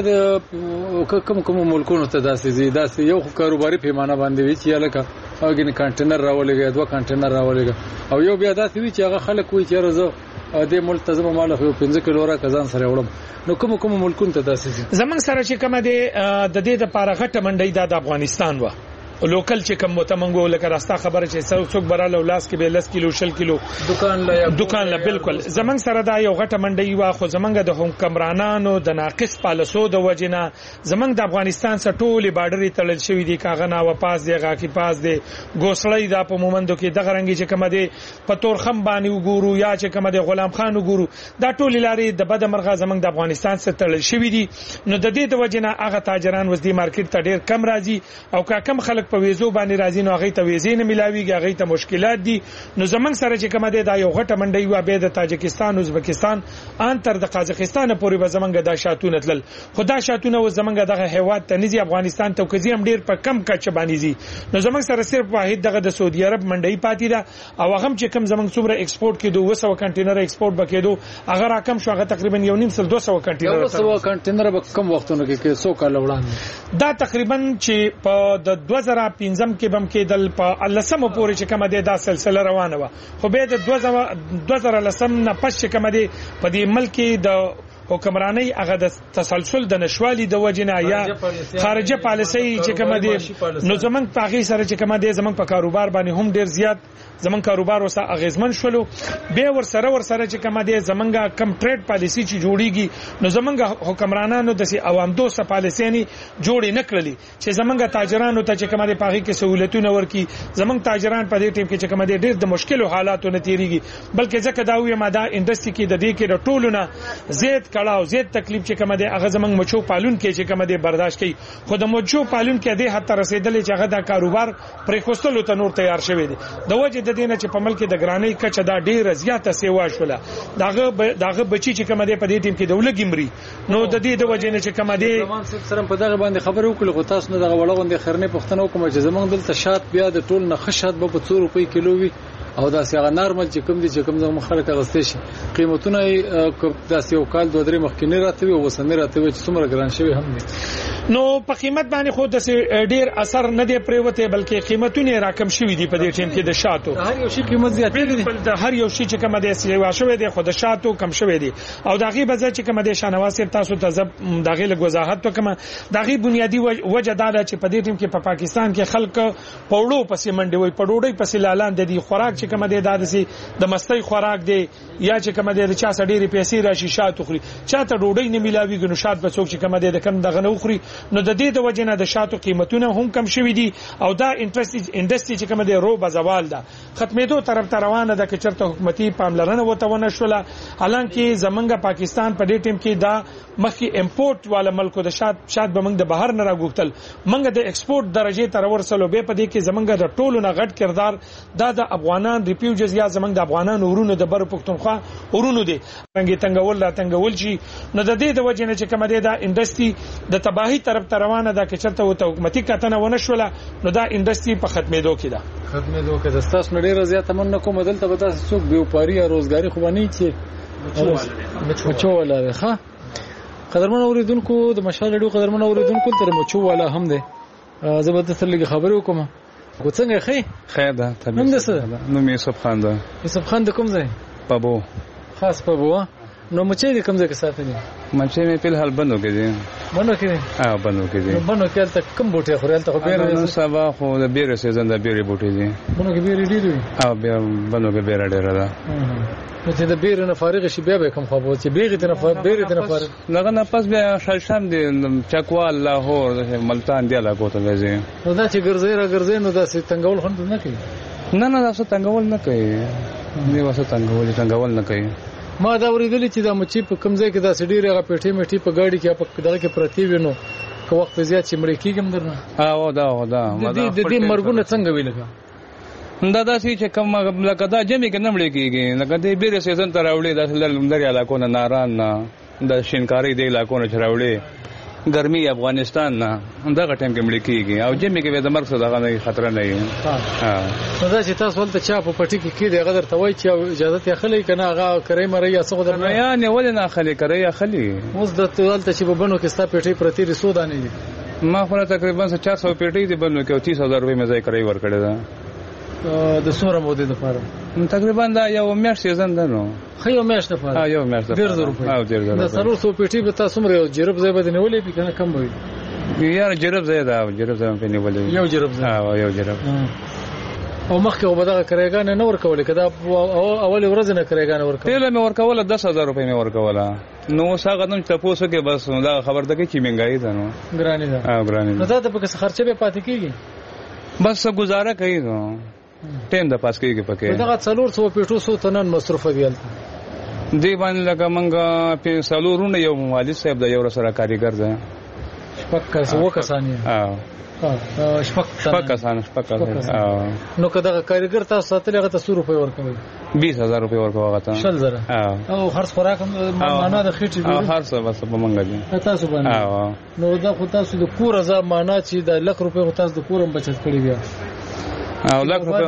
د کوم کوم ملکونو ته داسې زی داسې یو کاروباري پیمانه باندې وی چې لکه اوګین کانټینر راولېږي دوه کانټینر راولېږي او یو بیا داسې وی چې هغه خلک وی چې راځو د ملتزم مالخ یو پنځه کیلو را کزان سره وړم نو کوم کوم ملکونو ته داسې زمنګ سره چې کومه دی د دې د پاره غټه منډي د افغانستان و لوکل چې کوم متمنګو لکه راستا خبره چې څوک څوک براله ولاس کې به لس کیلو شل کیلو دکان لا دکان لا بالکل زمنګ سره دا یو غټه منډي وا خو زمنګ د حکمرانانو د ناقص پالیسو د وجنه زمنګ د افغانستان سره ټولي بارډرې تړل شوې دي کاغنا و پاس دی غاکی پاس دی ګوسړی دا په مومندو کې دغه رنګي چې کومه دی په تور خم باندې وګورو یا چې کومه دی غلام خان وګورو دا ټولي لاري د بد مرغه زمنګ د افغانستان سره تړل شوې دي نو د دې د وجنه هغه تاجران وسدي مارکیټ ته ډیر کم راځي او کا کم خلک په ویزو باندې راځي نو هغه ته ویزې نه ملاويږي هغه ته مشکلات دي نو زمنګ سره چې کومه ده دا یو غټه منډي و به د تاجکستان ازبکستان ان تر د قازقستان پورې به زمنګ د شاتونه تل خدا شاتونه و زمنګ دغه هیواد ته نيزي افغانستان ته کوزي هم ډیر په کم کچ باندې زی نو زمنګ سره صرف واحد دغه د سعودي عرب منډي پاتې ده او هغه چې کم زمنګ څومره ایکسپورت کېدو وسو کنټینر ایکسپورت بکېدو هغه راکم شو هغه تقریبا یو نیم سل دوه سوه کنټینر یو سوه کنټینر به کم وختونو کې کې څو کال وړاندې دا تقریبا چې په د دوه زره پنځم کې بم کېدل په لسمه پورې چې کومه ده دا سلسله روانه و خو به د دوه زره لسم نه پس چې کومه ده په دې ملک د حکمرانی هغه د تسلسل د نشوالي د وجنه یا خارجه پالیسي چې کومه ده نو زمنګ په هغه سره چې کومه ده زمنګ په کاروبار باندې هم ډیر زیات زمنګ کاروبار وسه اغیزمن شولو به ور سره ور سره چې کومه ده زمنګ کم ټریډ پالیسي چې جوړیږي نو زمنګ حکمرانانو د سي عوام دوسه پالیسي نه جوړې نکړلې چې زمنګ تاجرانو ته چې کومه ده په هغه کې سہولتونه ورکي زمنګ تاجران په دې ټیم کې چې کومه ده ډیر د مشکلو حالاتو نه تیریږي بلکې ځکه دا وي ماده انډستری کې د دې کې د ټولو نه زیات کړهو زیات تکلیف چې کومه ده هغه زمنګ مچو پالون کې چې کومه ده برداشت کوي خو د مچو پالون کې ده حتی رسیدلې چې هغه د کاروبار پرې خوستلو ته نور تیار شوی دی د وجه د دینه چې په ملک د ګرانۍ کچه دا ډیره زیاته سیوا شوله داغه داغه بچی چې کومه ده په دې ټیم کې دولګي مري نو د دې د وجه نه چې کومه ده زمان سره په دغه باندې خبرو وکړو خو تاسو نه دغه وړاندې خرنه پښتنو کوم چې زمونږ دلته شات بیا د ټول نه خشات به په څو روپۍ کیلو وي او دا څنګه نارمل چې کوم دي چې کوم زموږ خلک غستې شي قیمتونه دا یو کال دوه درې مخکې نه راته وي او وسنه راته وي چې څومره ګران شوی هم دي نو په قیمت باندې خو د ډیر اثر نه دی پریوته بلکې قیمتونه راکم شوی دي په دې ټیم کې د شاتو هر یو شی قیمت زیات دي د هر یو شی چې کوم دی سیوا شوی دی خو د شاتو کم شوی دی او دغه بځ چې کوم دی شانواز تاسو ته زب دغه له وضاحت وکم دغه بنیادی وجه دا چې په دې ټیم کې په پا پاکستان کې خلک پوړو پسې منډي وي پړوړې پسې لالان د دې خوراک چې کوم دی داسې د مستۍ خوراک دی یا چې کوم دی چا سړي پیسې راشي شاتو خوري چاته ډوډۍ نه ملاوي ګنو شات به څوک چې کوم دی د کم دغه نه خوري نو د دې د وجه نه د شاتو قیمتونه هم کم شوي دي او دا انټرست انډستری چې کوم دی رو بزوال ده ختمېدو طرف ته روانه ده چې چرته حکومتي پاملرنه وته ونه شوله حالانکه زمونږ پاکستان په دې ټیم کې دا مخکې امپورټ والا ملکو د شات شات به موږ د بهر نه راغوښتل موږ د ایکسپورټ درجه تر ورسلو به په دې کې زمونږ د ټولو نه غټ کردار دا د افغانان ریفیوجز یا زمونږ د افغانان ورونو د بر پښتونخوا ورونو دي څنګه تنګول لا تنګول شي نو د دې د وجه نه چې کوم دی دا انډستری د تباہی طرف ته روانه ده چې چرته وته حکومتي کتنه ونه شوله نو دا انډستری په ختمېدو کې ده ختمېدو کې د تاسو ډیره زیاته من کوم دلته به تاسو څوک بیوپاری یا روزګاری خو باندې چې مچو ولا ښه قدرمن اوریدونکو د مشال ډیو قدرمن اوریدونکو تر مچو ولا هم ده زبردست لګي خبرې وکم کو څنګه خې خیر ده نوم ده څه نوم یوسف خان ده یوسف خان د کوم ځای پابو خاص پابو نو مچې د کوم ځای کې ساتلې مچې مې په حال بندو کې دي بندو کې اه بندو کې دي بندو کې تل کوم بوټي خوري تل خو بیره نو سبا خو د بیره سیزن د بیره بوټي دي بندو کې بیره ډیری اه بیا بندو کې بیره ډیره ده نو چې د بیره نه فارغ شي بیا به کوم خو چې بیره ته نه فارغ بیره ته نه فارغ لکه نه پس بیا شلشم دي چکوال لاهور ملتان دی لا کوته وځي نو دا چې ګرځي را ګرځي نو دا سي تنګول خون نه کوي نه نه تاسو تنګول نه کوي نه واسه تنګول تنګول نه کوي. ما دا ورېدلې چې دا مچي په کوم ځای کې دا سډيره غا پېټې میټي په ګاډي کې په دغه کې پرتی وینو که وخت زیات چې مړ کېږم درنه. او دا او دا د دې مرګونه څنګه ویلګا دا داسې چې کوم لکه دا جمع کې نمړې کېږي لکه دې بیره سیزن ته راوړي داسې لندري علاقو نه ناران نه د شینکاري دی علاقو نه راوړي ګرمي افغانستان نه دغه ټیم کې مړ کېږي او جمع کې د مرګ څخه دغه نه خطر نه وي. ها نو دا چې تاسو ولته چا په پټي کې کې دغه درته وای چې اجازه ته خلې کنه هغه کرے مری یا څه در نه یا نه ولې نه خلې کرے یا خلې اوس د ولته چې په بنو کې ستا پټي پرتی رسو دانې دي ما خو تقریبا چار سو پټي دي بنو کې تیس هزار روپے مې ځای کرے ور کړی دا د سوره مودې لپاره تقریبا دا یو میاشت سیزن ده نو خو یو میاشت لپاره ها یو میاشت ډیر زر روپے او ډیر زر دا سرور سو پټي به تاسو مر یو جرب ځای بده نیولې به کنه کم وي یار جرب ځای دا جرب ځای په نیولې یو جرب ځای ها یو جرب او مخکې وبدغه کرایګان نه ورکول کدا اول ورځ نه کرایګان ورکول تل مې ورکول دس هزار روپے مې ورکول نو څنګه نن تاسو کې بس دا خبر ده کې مهنګای ده نو ګرانی ده ها ګرانی نو دا په څه خرچه به پاتې کیږي بس گزاره کوي نو ټیم د پاس کېږي پکې دغه څلور سو پیټو سو تنن مصرف دی دی باندې لکه منګه په سالورونه یو والد صاحب د یو سره کاریګر ده شپک کس وو کسانی ها شپک شپک کسان شپک نو کدا کاریګر تاسو ساتل هغه څو روپے ورکوي بیس هزار روپے ورکوي هغه ته شل زره او خرڅ خوراک معنا د خېټې او هر څه بس په منګه دي تاسو باندې نو دا خو تاسو د کور ازا معنا چې د لک روپے تاسو د کورم بچت کړی بیا او لک روپے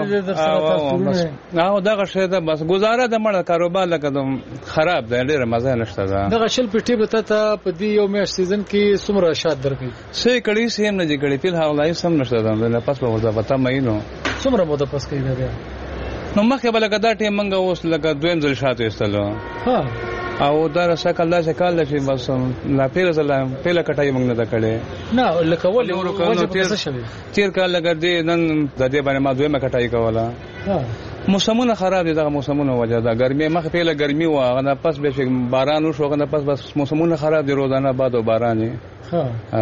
او دغه شی ده بس گزاره د مړ کاروبار لکه خراب ده ډیره مزه نشته ده دغه شل پټي به ته په دې یو میاشت سیزن کې څومره شات درکې سې کړي سیم نه دي کړي په حواله سم نشته ده نه پس په ورته پتا مې نو څومره مو د پس کې ده نو مخه بل کدا ټیم منګه اوس لکه دویم ځل شاته استلو ها او دا شکل دا شکل چې بس لا پیله زلا پیله کټای موږ نه دا کړي نه لکه ولې وجه څه شوی تیر کال لګر دې نن د دې باندې ما دویمه کټای کوله ها موسمونه خراب دي دا موسمونه وجه دا ګرمي مخ پیله ګرمي و غنه پس به باران وشو غنه پس بس موسمونه خراب دي روزانه بعد او باران ها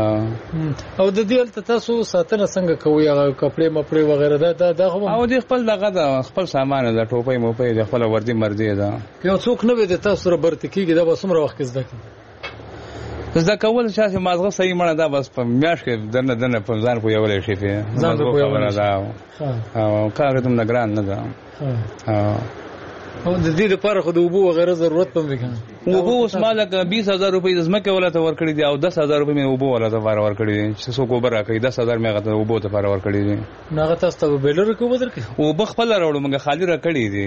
او د دې تل تاسو ساتنه څنګه کوي هغه کپڑے مپړې وغیرہ دا دا او د خپل دغه د خپل سامان د ټوپۍ موپۍ د خپل وردی مرزي ده یو څوک نه وي د تاسو سره برت کیږي دا به څومره وخت زده کی زده کول چې مازغه صحیح مړه دا بس په میاش کې دنه دنه په ځان په یو لې شي په ځان په یو لې ده او کار دې نگران نه ده ها او د دې لپاره خو د وبو وغیرہ ضرورت پم وکړي وبو اوس مالک بیس هزار روپۍ د زمکه ولته ورکړي دي او دس هزار روپۍ مې وبو ولته بار ورکړي دي چې څو کوبر راکړي دس هزار مې غته وبو ته بار ورکړي دي ناغه تاسو ته بیلر کو بدر کې او بخپل راوړو موږ خالی راکړي دي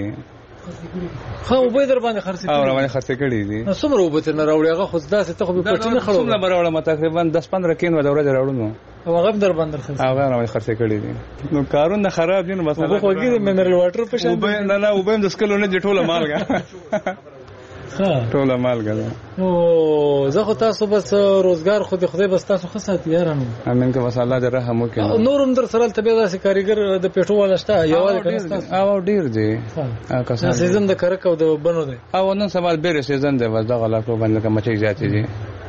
خو وبې در باندې خرڅ کړي او باندې خرڅ کړي دي نو څومره وبې ته نه راوړي هغه خو داسې ته خو په پټ نه خړو څومره راوړم تقریبا دس پندرہ کین و دوره راوړو نو هغه در باندې خرڅ هغه نه خرڅ کړي دي نو کارونه خراب دي نو مثلا خو وګړي منرال واټر په شان وبې نه نه وبې د سکلو نه جټوله مالګه ها ټوله مالګه او زه خو تاسو بس روزګار خو دې خدای بس تاسو خصات یارانو امين که بس الله دې رحم وکړي نورم در سره ته به داسې کاریګر د پیټو والاشته یوال کنه او ډیر دی ها کسان سیزن د کرک او د بنو دی او نن سوال بیره سیزن دی بس دغه لا کو باندې کوم چې ذاتي دي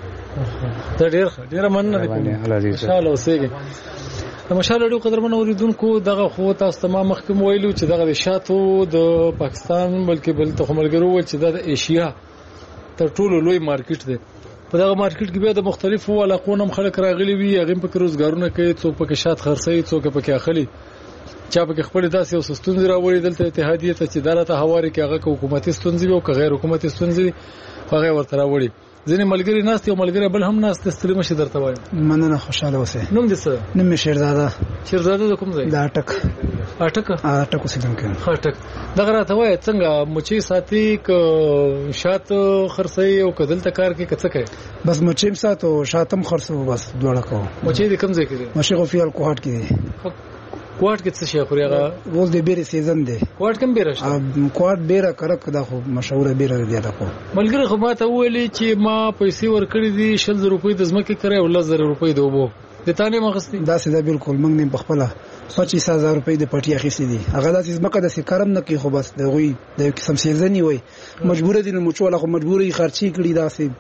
ته ډیر ډیر مننه کوم ان شاء الله اوسېږي د مشال اړو قدرمن اوریدونکو دغه خو تاسو تمام مخکې ویلو چې دغه شاتو د پاکستان بلکې بل ته خملګرو ول چې د ایشیا تر ټولو لوی مارکیټ دی په دغه مارکیټ کې به د مختلفو علاقو نم خلک راغلي وي هغه په روزګارونه کوي څوک په شات خرڅي څوک په اخلي چا په خپل داسې او ستونزې راوړي دلته اتحادیه ته چې دالته حواري کې هغه حکومتي ستونزې او غیر حکومتي ستونزې هغه ورته راوړي ځینې ملګری ناست یو ملګری بل هم ناست ستړي مشه درته وایم مننه خوشاله اوسه نوم دې څه نوم شیرزاده شیرزاده د کوم ځای د اټک اټک اټک اوسېدم کې اټک دغه راته وای څنګه مچي ساتي ک شات خرڅي او کدل تکار کې کڅ کوي بس مچیم ساتو شاتم خرڅو بس دوړه کو مچي د کوم ځای کې مشه خو فیل کوهټ کې کوټ کې څه شي خوري هغه روز د بیره سیزن دی کوټ کوم بیره شته کوټ بیره کرک دا خو مشهور بیره دی دا خو ملګری خو ماته ویلي چې ما پیسې ورکړې دي شل زره روپۍ د زمکه کړې او لس زره روپۍ د وبو د تانه مغستې دا سیده بالکل موږ نه بخپله پچیس هزار روپۍ د پټي اخیستې دي هغه د زمکه د سکرم نه کې خو بس د غوي د قسم سیزنی وي مجبور دي نو مچوله خو مجبوري خرچي کړي دا سي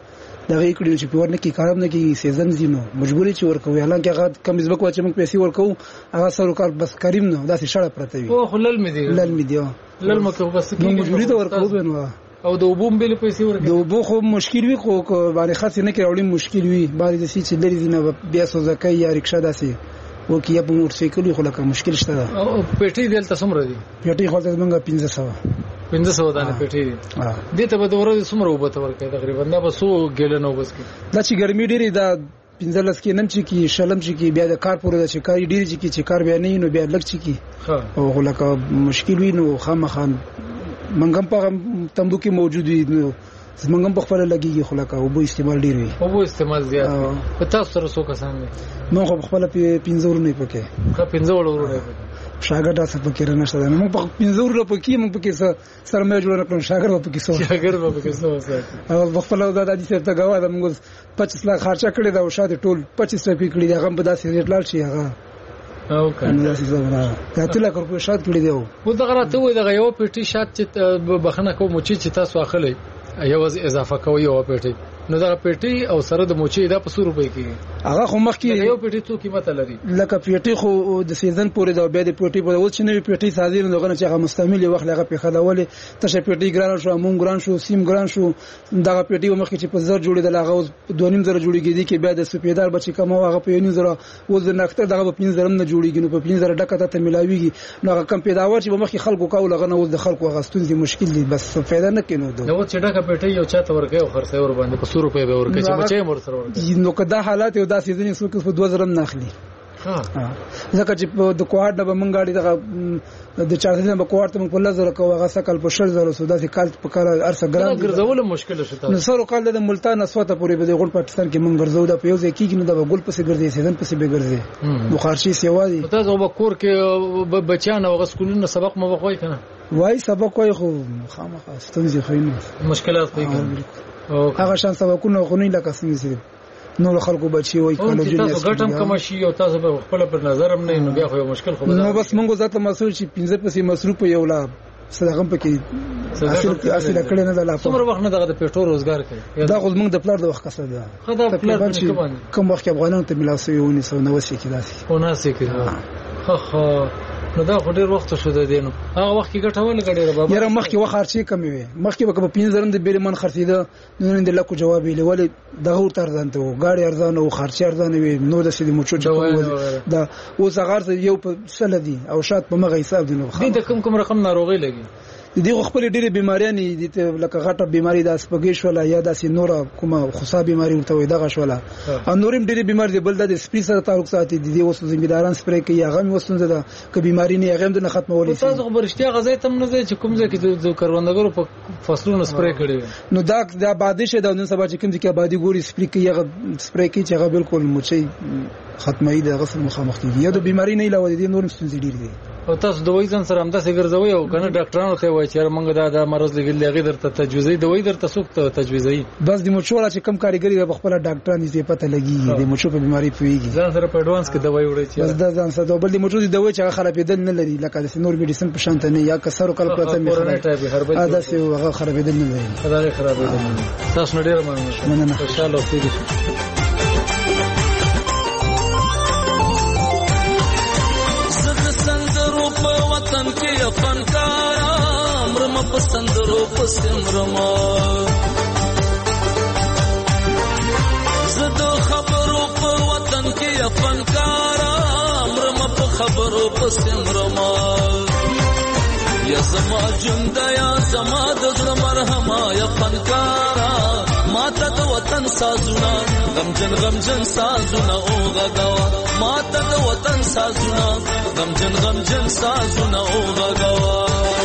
دغه کړي چې په ورنه کې کارم نه کې سیزن زینو مجبوري چې ورکوي حالانکه هغه کم زبک واچ موږ پیسې ورکو هغه سره کار بس کریم نه داسې شړه پرته وي او خلل مې دی لل مې دی لل مکه بس کې مجبوري ته ورکو نو او د وبوم بل پیسې ورکوي د وبو خو مشکل وي خو باندې خاص نه کې اوري مشکل وي باندې د سې چې لري نه بیا سوزکای یا رکشا داسې وکي په موټر سایکل خو لکه مشکل شته او پېټي دلته څومره دي پېټي خو ته موږ پنځه سوه پنځه سوه دانه پېټي دي دې ته به د ورځې څومره وبته ورکوي تقریبا دا به څو ګیلن وبس کې دا چې ګرمي ډېری دا پنځه لس کې نن چې کې شلم چې کې بیا د کار پورې د چې کاری ډېری چې کې چې کار بیا نه نو بیا لګ چې کې او لکه مشکل وي نو خامخان منګم په تمدو کې موجود وي نو زمونږ په خپل لګيږي خو لکه او بو استعمال ډیر وي او بو استعمال زیات وي په تاسو سره څو کسان دي نو خو خپل په پنځور نه پکې خو پنځور ورونه شاګرد تاسو په کې نه شته نو په پنځور له پکې موږ پکې سره مې جوړ کړم شاګرد په کې سو شاګرد په کې سو او خپل د دادی څخه ته غوا د موږ پچیس لک خرچه کړی دا او شاده ټول پچیس لک کړی دا غم په داسې ریټ لاړ شي هغه او کنه داسې زما کاتل کړ په شاد کړی دی او دغه راته وي دغه یو پټي شات چې بخنه کوم چې تاسو اخلي یو اضافه کوي او پټي نو دا پټي او سره د موچي دا په sto روپۍ کېږي هغه خو مخکې یو پټي څو قیمت لري لکه پټي خو د سیزن پورې دا بیا د پټي په ول چې نوې پټي سازي نه غواړي چې هغه مستعمل وخت لغه په خداولې تشه پټي ګران شو مون ګران شو سیم ګران شو دا پټي مخکې چې په زر جوړې د لغه دوه نیم زره جوړیږي کې بیا د سپیدار بچی کوم هغه په یو زره و زر نکته دغه په پنځه زره نه جوړیږي نو په پنځه زره ډکه ته ملاويږي نو هغه کم پیداوار چې مخکې خلکو کاو لغه نو د خلکو غستون دي مشکل دي بس فایده نه کینو نو چې ډکه پټي یو چاته ورکه او خرڅه ور باندې په sto روپۍ به ورکه چې بچي مور سره ورکه نو کدا حالات یو داسې ځینې څوک په دوه زره نه اخلي ها ځکه چې د کوهاټ نه بمنګ غاړي دغه د چارځ نه په کوهاټ ته په لزر کوه هغه سکل په شل زره سودا چې کال په کار ارسه ګران ګرځول مشکل شته نو سره کال د ملتان اسوته پورې به د غول پاکستان کې مونږ ګرځو د پیوز کې نه د ګول پسې ګرځي سیزن پسې به ګرځي بخارشي سیوادي تاسو به کور کې بچیان او سکولونو سبق مو وخوي کنه وای سبق وای خو خامخا ستونزې خوینه مشکلات کوي او هغه شان سبقونه خو نه لکه څنګه نو خلکو بچي وای کالجونه تاسو ګټم کوم شي او تاسو به خپل پر نظر هم نه نو بیا خو یو مشکل خو نو بس مونږ ذاته مسول شي پنځه پسې مصروف یو لا صدقه پکې اصل اصل کړه نه ده لا څومره وخت نه دغه د پیټو روزګار کوي دا خو موږ د پلار د وخت کسه ده خدای پلار کوم وخت افغانانو ته ملاسي ونی سو نو وسی کې داسي وناسي کې خو خو نو دا خو ډیر وخت شو د دینو هغه وخت کې ګټول غړي بابا یاره مخکې وخت خرچې کمې وي مخکې به په پنځه زره د بیرمن خرڅیده نو نه د لکو جواب ویل ولې دغه ورته ارزان ته غاړي ارزان او خرچې ارزان وي نو د سړي موچو چې دا اوس هغه یو په سل دي او شات په مغه حساب دي نو دې کم کم رقم ناروغي لګي دغه خپل ډېرې بیماریانې دي لکه غټه بیماری د اسپګیش ولا یا د سینور کومه خصا بیماری ورته وي دغه شولا او نورم ډېرې بیماری دي بل د سپری سره تعلق ساتي دي اوس ځمېداران سپری کوي هغه وسنځ ده ک بیماری نه هغه د ختمولې شي تاسو خبرشتیا غزا تم نه چې کوم ځای کې د کروندګرو په فصلونو سپری کړي نو دا د آبادی شه د نن سبا چې کوم ځای کې آبادی ګوري سپری کوي هغه سپری کوي چې هغه بالکل مچي ختمي د غسل مخامخ کیږي یا د بیماری نه علاوه دي نورم ستونزې ډېر دي او تاسو دوی ځان سره هم تاسو ګرځوي او کنه ډاکټرانو ته وایي چې موږ دا د مرز لګل لغې درته تجویزي دوی درته سوک تجویزي بس د مچوړه چې کم کاریګری د خپل ډاکټران دې پته لګي د مچو په بیماری پیږي ځان سره په اډوانس کې دوی وړي چې بس دا ځان سره بل د مچو د دوی چې خرابېدل نه لري لکه د نور میډیسن په شانته نه یا کسر کول پرته می خراب دا څه هغه خرابېدل نه لري خدای خرابېدل تاسو نه ډیر مننه خوشاله اوسئ وطن کې فنکار مرم پسندرو پسمرما زدو خبرو په وطن کې فنکار مرم په خبرو پسمرما یا زما جند یا زما د مرحمه یا فنکار ماته د وطن سازونه غمجن غمجن سازونه او غغوا ماته د وطن سازونه غمجن غمجن سازونه او غغوا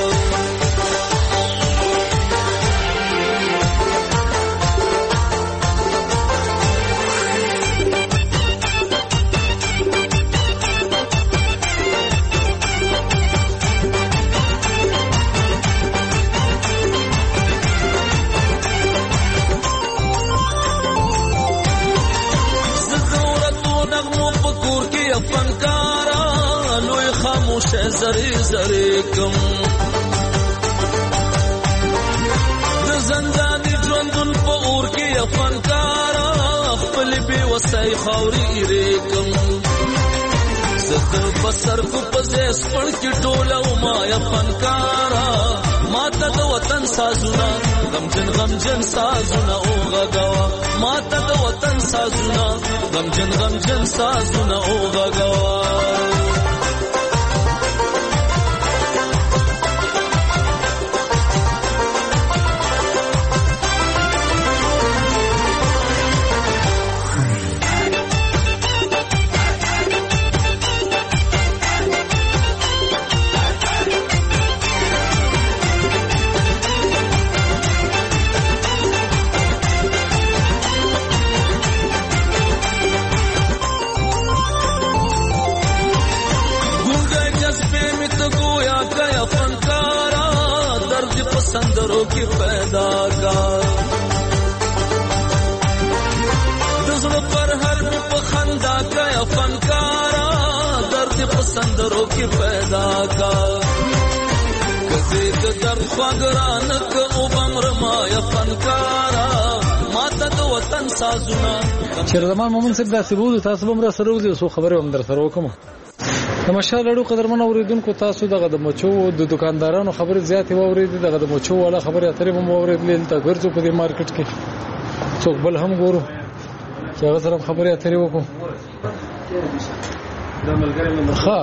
فنکارا لوی خاموش زری زری کم د زندانی ژوندون په اور کې فنکار خپل به وسای خوري ریکم زه بسر کو پزې سپړ کی ټوله ما یا فنکارا ماته د وطن سازونه غمجن غمجن سازونه او غغوا ماته د وطن سازونه غمجن غمجن سازونه او غغوا سندروں کی پیدا کا دزل پر ہر پخندا کا فنکارا درد پسندروں کی پیدا کا کدی درد فگران کا عمر ما یا فنکارا ماته د وطن سازونه چیرته مومن صاحب د سبوت تاسو به مر سره ودی سو خبره هم در سره وکم نمشار لړو قدرمن اوریدونکو تاسو دغه د مچو د دکاندارانو خبره زیاتې واورېدې دغه د مچو والا خبره اترې هم واورېدلې ته ګرځو په دې مارکیټ کې څوک بل هم ګورو چې هغه سره خبره اترې وکړو ها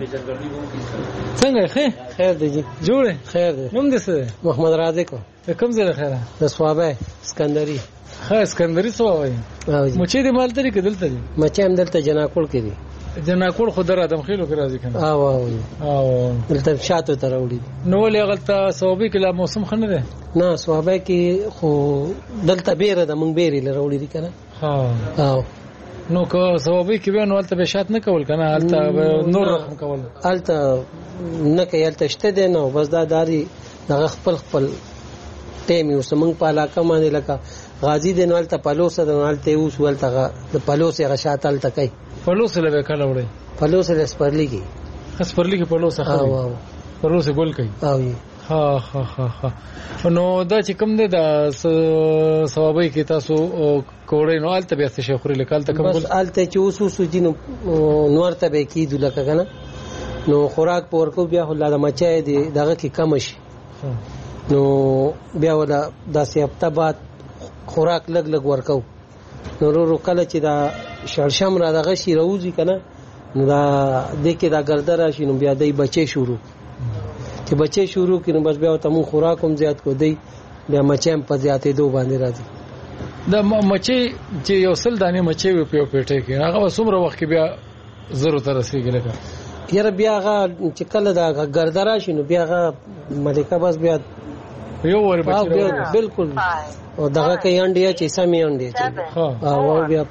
څنګه ښه خیر دی جی جوړه خیر دی نوم دې څه محمد رازق کوم ځای خیره د سوابه اسکندري ها اسکندري سوابه مچې دې مال ترې کېدل ته مچې هم دلته جناکول کې دي جناکول خو در ادم خېلو کې راځي کنه او او او دلته شاته تر وړي نو ولې غلطه سوابه کې لا موسم خنه ده نه سوابه کې خو دلته بیره د مونږ بیرې لروړي دي کنه ها او نو که سوابه کې به نو الته به شات نه کول کنه الته نور رقم کول الته نه کې الته شته دي نو بس دا داري دغه خپل خپل ټیم یو سمنګ په علاقه باندې لکه غازی د نوالته پالوسه د نوالته اوس ولته د پالوسه غشاتل تکي پالوسه له کله وړي پالوسه له سپرلی کې سپرلی کې پالوسه خو او پالوسه ګول کوي او ها ها ها ها نو دا چې کوم دی دا ثوابي کې تاسو کوړې نو الته به څه خوري لکال ته کوم بس الته چې اوس اوس جنو نورته به کیدو لکه کنه نو خوراک پورکو بیا الله د مچای دی دغه کې کم شي نو بیا ولا داسې هفته بعد خوراک لګ لګ ورکو نو ورو کله چې دا شړشم را دغه شي روزي کنه نو دا د کې دا ګردره شي نو بیا دای بچي شروع چې بچي شروع کړي بس بیا ته مو خوراک هم زیات کو دی بیا مچم په زیاتې دو باندې راځي دا مچي چې یو سل دانه مچي په پیو پیټه کې هغه وسومره وخت کې بیا ضرورت رسیږي لکه یاره بیا هغه چې کله دا ګردره شي نو بیا هغه ملکه بس بیا یو ور بچي بالکل او دغه کې انډیا چې سمې انډیا چې ها او بیا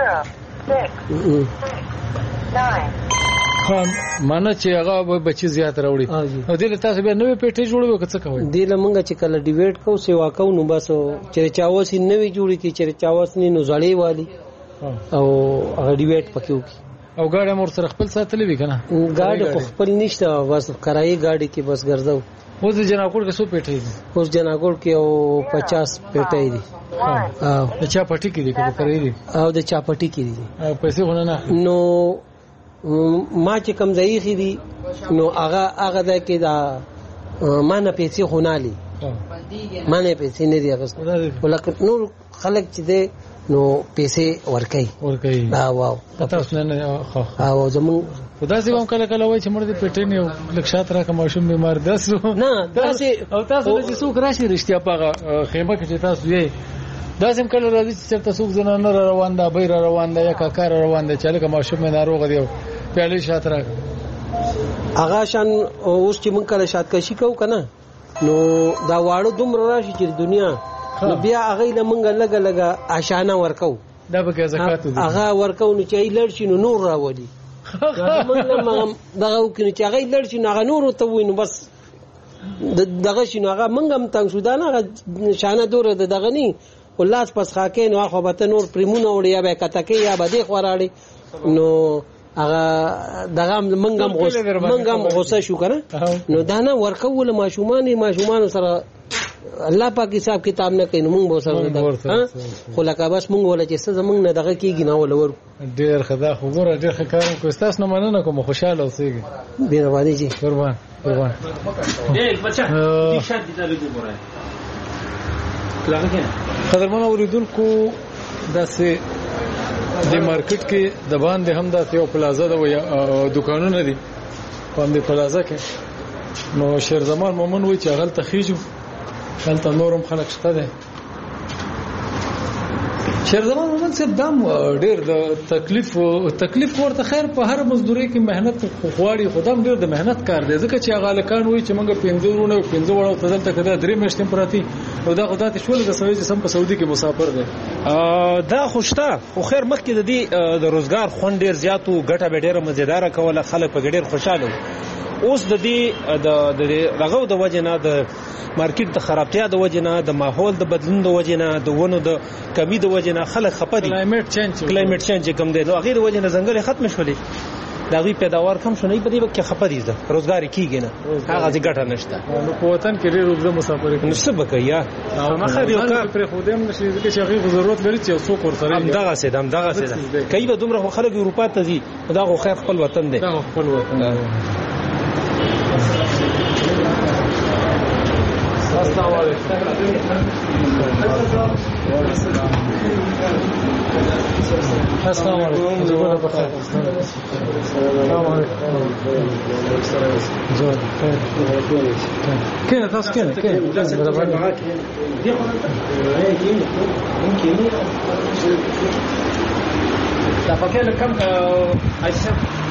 خام مانه چې هغه بچي زیات راوړي او دله تاسو به نوې پیټه جوړو که څه کوي دله مونږ چې کله ډیویډ کو سیوا کو نو بس چې چاوس نوې جوړي کی چې چاوس نه نو زړې والی او هغه ډیویډ پکې وکي او ګاډي مور سره خپل ساتلې وی کنه ګاډي خو خپل نشته بس کرایي ګاډي کې بس ګرځاو اوس جناکول کې څو پیټې دي اوس جناکول کې او پچاس پیټې دي او د چا پټي کې دي کې کرایي دي او د چا پټي کې دي او پیسې ونه نه نو ما چې کم ځای خې دي نو هغه هغه د کې دا ما نه پیسې خونالي ما نه پیسې نه دي هغه ولکه نور خلک چې دي نو پیسې ورکي ورکي دا واو تاسو نه او زمون خدا سي هم کله کله وای چې مرده پیټې نه لکشات را کوم شوم بیمار داسو نه داسې او تاسو د څوک راشي رښتیا پاغه خیمه کې تاسو یې داسم کله راځي چې تاسو زنانه روان ده بیر روان ده یا کاکار روان ده چې لکه ماشوم ناروغ دی پیالي شات را اغه شان اوس چې مونږ کله شات کشي کو کنه نو دا واړو دومره راشي چې دنیا نو بیا هغه له مونږ لګه لګه آشانه ورکو دا به زکات دي هغه ورکو نو چې لړ شي نو نور راوړي مونږ دغه وکړي چې هغه لړ شي نو هغه نور ته وینو بس دغه شي نو هغه مونږ هم تنګ سودان هغه شانه دوره دغه ني ولاس پس خاکې نو خو به نور پریمونه وړي یا به کتکې یا به دی خوراړي نو هغه دغه منګم غوس منګم غوسه شو کنه نو دا نه ورکول ماشومان ماشومان سره الله پاک حساب کتاب نه کوي موږ به سره خو لکه بس موږ ولا چې څه زمونږ نه دغه کیږي نه ولور ډیر خدا خو ګوره ډیر ښه کار کوي تاسو نه مننه کوم خوشاله اوسئ ډیر وادي جی قربان قربان اے بچا دې شات دې ته لګو ګورای قدرمن اوریدونکو داسې د مارکیټ کې د باندې هم داسې یو پلازا ده او دکانونه دي په دې پلازا کې نو شیرزمان مومن وی چې هغه ته خېجو هلته نورم خلک شته ده شیرزمان مومن صاحب دام ډېر د تکلیف تکلیف ورته خیر په هر مزدوري کې مهنت خواري خدام ډېر د مهنت کار دی ځکه چې هغه لکان وی چې موږ پنځورونه پنځه وړو تدل ته کده درې میاشتې پراتی او دا خدای ته شول د سوي جسم په سعودي کې مسافر دی دا خوشته خو خیر مخکې د دې د روزګار خوند ډېر زیات او ګټه به ډېره مزیدار کوله خلک په ډېر خوشاله اوس د دې د رغو د وجنه د مارکیټ د خرابتیا د وجنه د ماحول د بدلون د وجنه د ونو د کمی د وجنه خلک خپه دي کلایمټ چینج کلایمټ چینج کوم دی نو غیر وجنه ځنګل ختم شولې دا غي پیداوار کم شونه په دې وخت کې خپه دي روزګار کیږي نه هغه ځای ګټه نشته نو په وطن کې ډېر وګړي مسافر نو څه بکیا مخه یو کار پر خودم نشي ځکه چې هغه ضرورت لري چې څوک ورسره هم دغه سي هم دغه سي کوي به دومره خلک اروپا ته ځي دا خو خیر خپل وطن دی دا خپل وطن السلام علیکم السلام علیکم جوړه بخیر السلام علیکم جوړه خیر کینه تاسو کینه کینه دا فکر کم عائشہ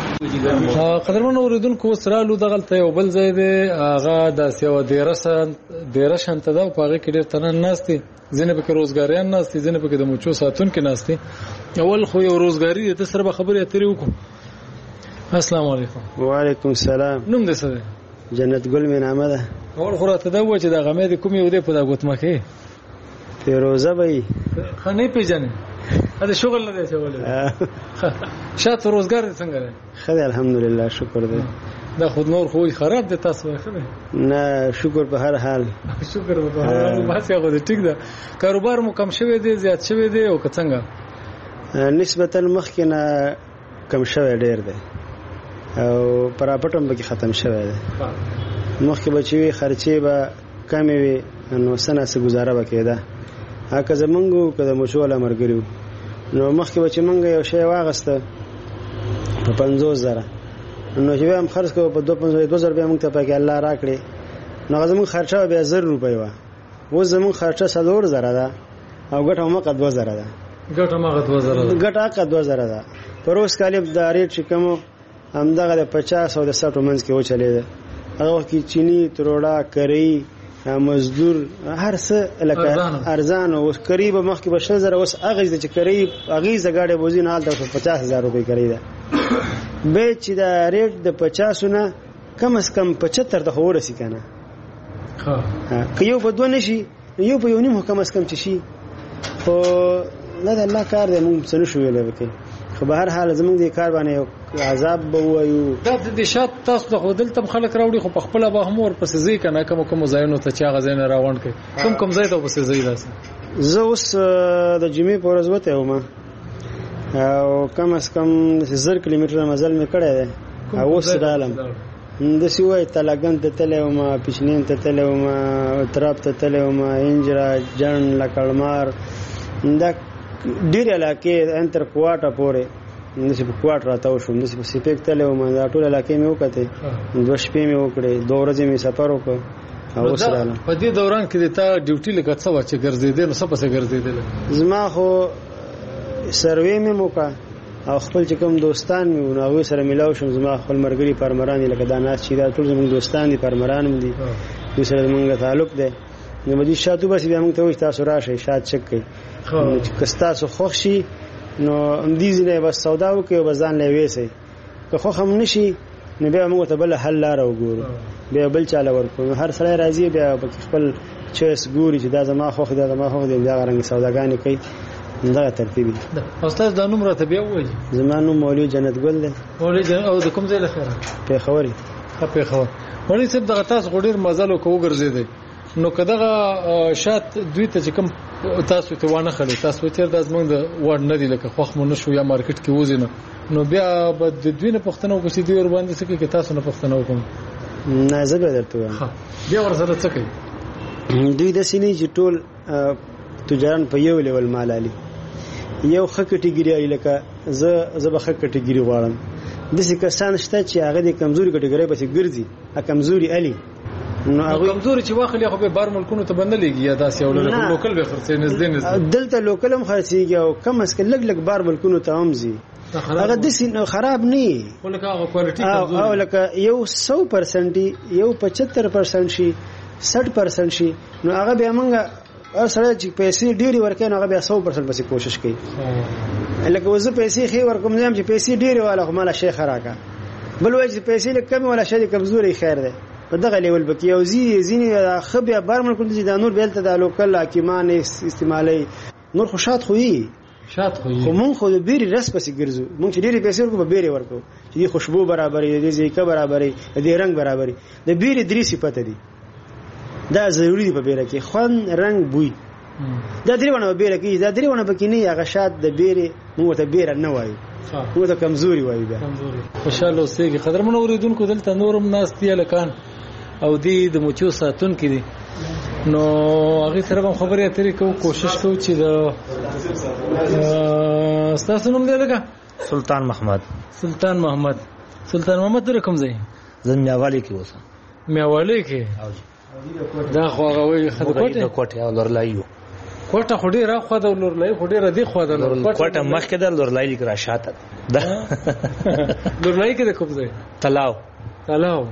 قدرمن اوریدونکو سرالو دغلته یو بل ځای دی هغه د سیو دیرشن دیرشن ته دا په هغه کې ډېر تنن ناشتي ځینې پکې روزګاریان ناشتي ځینې پکې د موچو ساتون کې ناشتي اول خو یو روزګاری د سره به خبرې اترې وکړو السلام علیکم وعلیکم السلام نوم دې څه دی جنت ګل مې نامه ده اول خو راته دا و چې د غمې د کوم یو دی په دا ګوتمه کې فیروزه به خنې پیژنې دا شغل نه دی شغل شاته روزګار څنګه دی خدای الحمدلله شکر دی دا خود نور خو خراب دی تاسو خبره نه شکر په هر حال شکر په هر حال بس یو دی ټیک ده کاروبار مو کم شوی دی زیات شوی دی او څنګه نسبتا مخکې نه کم شوی ډیر دی او پراپټم به ختم شوی دی مخکې بچوي خرچې به کمې وي نو سنه سه گزاره وکیده هغه زمونږ کده مشوله مرګریو نو مخکې به چې مونږ یو شی واغسته په پنځوس زره نو چې هم خرڅ کوو په دوه پنځوس دوه زره به مونږ ته پکې الله راکړي نو زمونږ خرچه به زر روپۍ و و زمونږ خرچه څلور زره ده او ګټه هم قد دوه زره ده ګټه ما قد دوه زره ده ګټه قد دوه زره ده پر اوس کالب د ریټ چې کوم هم دغه د پچاس او د ساټو منځ کې و چلیده هغه وخت کې چینی تروړه کری مزدور هر څه لکه ارزان او قریب مخکې به شل زره اوس هغه چې قریب هغه زګاړې بوزین حال د پچاس هزار روپۍ کړی ده به چې دا ریټ د پچاس نه کم از کم پچهتر د هورسي کنه ها که یو په دوه نشي یو په یو نیم کم از کم چې شي خو نه د الله کار دی موږ څه نشو ویلی وکړي خو به هر حال زمونږ د کار باندې یو عذاب به وایو دا د شات تاسو د خو دلته خلک راوړي خو په خپل به هم ورپسې ځي که نه کوم کوم ځایونو ته چې هغه ځای نه راغونډ کوي کوم کوم ځای ته ورپسې ځي داسې زه اوس د جمعې په ورځ وتی وم او کم از کم زر کیلومتره مزل مې کړی دی او اوس رالم داسې وایي تلاګن ته تللی وم پیشنین ته تللی وم تراب ته تللی وم انجره جڼ لکړمار دا ډېرې علاقې ان تر کوواټه پورې داسې په کوواټ راتاو شوم داسې په سپیک تللی وم دا ټول علاقې مې وکتې دوه شپې مې وکړې دوه ورځې مې سفر وکړ او اوس رالم په دې دوران کې د تا ډیوټي لکه څه وه چې ګرځېدې نو څه پسې ګرځېدل زما خو سروې مې وکړه او خپل چې کوم دوستان مې وو نو هغوی سره میلاو شوم زما خپل ملګري فارمران دي لکه دا ناست چې دا ټول زموږ دوستان دي فارمران هم دي دوی سره زموږ تعلق دی نو به دوی شات وباسي بیا موږ ته وایي تاسو راشئ شات چک کوئ که ستاسو خوښ شي نو همدې ځینې بس سودا وکړئ او بس ځان له یې ویسئ که خوښ هم نه شي نو بیا موږ ته بله حل لاره وګورو بیا بل چاله ورکړو نو هر سړی راځي بیا پکې خپل چویس ګوري چې دا زما خوښ دی دا زما خوښ دی دغه رنګې سوداګانې کوي دغه ترتیب دی استاد دا نوم راته بیا ووایي زما نوم مولوي جنت ګل دی مولوي جنت او د کوم ځای له خیره پېښور ښه پېښور مولوي صاحب دغه تاسو خو ډېر مزل وکړو ګرځېدی نو کداغه شات دوی ته چې کوم تاسو ته وانه خلې تاسو چیر د زمونږ د وړ نه دی لکه خوخ مونږ شو یا مارکیټ کې وځینو نو بیا به د دوی نه پښتنو کو چې دوی ور باندې سکه کې تاسو نه پښتنو کوم نه زه به درته وایم بیا ورسره څه کوي دوی د سینې چې ټول تجاران په یو لیول مالالي یو خ کټګری لکه زه زه به خ کټګری غواړم د څه کسان شته چې هغه د کمزوري کټګری په څیر ګرځي ا کمزوري علي نو هغه کمزوري چې واخلې خو به بار ملکونو ته بندلېږي یا داسې اولل لوکل به خرڅې نږدې نږدې دلته لوکل هم خرڅېږي او کم اس کم لګ لګ بار ملکونو ته هم زی هغه د سین خراب نه ولکه هغه کوالټي کمزوري او لکه یو سو پرسنټ یو پچهتر پرسنټ شي سठ پرسنټ شي نو هغه به موږ او سره چې پیسې ډېری ورکې نو هغه بیا سو پرسنټ پسې کوشش کوي لکه وزه پیسې خې ورکوم نه چې پیسې ډېری والا خو مال شیخ راکا بل وایي چې پیسې لکه کم ولا شې کمزوري خیر ده په دغه لیول بکی او زی زینې خبره بارمن کوم چې د نور بیلته د لوکل حکیمان استعمالي نور خو شات خوې شات خوې خو مونږ خو د بیري رس پسې ګرځو مونږ چې ډېری پیسې ورکو به بیري ورکو چې د خوشبو برابرې د ذایقه برابرې د رنگ برابرې د بیري درې صفات دي دا ضروری دی په بیره کې خوان رنگ بوی دا درې ونه بیره کې دا درې ونه بکې نه هغه شات د بیره موږ ته بیره نه وایي موږ ته کمزوري وایي دا کمزوري خوشاله اوسېږي قدرمن اوریدونکو دلته نورم ناس دی لکان او دی د مچو ساتون کې دي نو هغه سره هم خبرې اترې کوو کوشش کوو چې د تاسو نوم دی لکه سلطان محمد سلطان محمد سلطان محمد در کوم ځای زه میاوالی کې اوسم میاوالی کې دا خو هغه وی خدای د کوټه او لورلایو کوټه خو ډیره خو د لورلای خو ډیره دی خو د کوټه مخکې د لورلای لیک را شاته ده لورلای کې د کوم ځای تلاو تلاو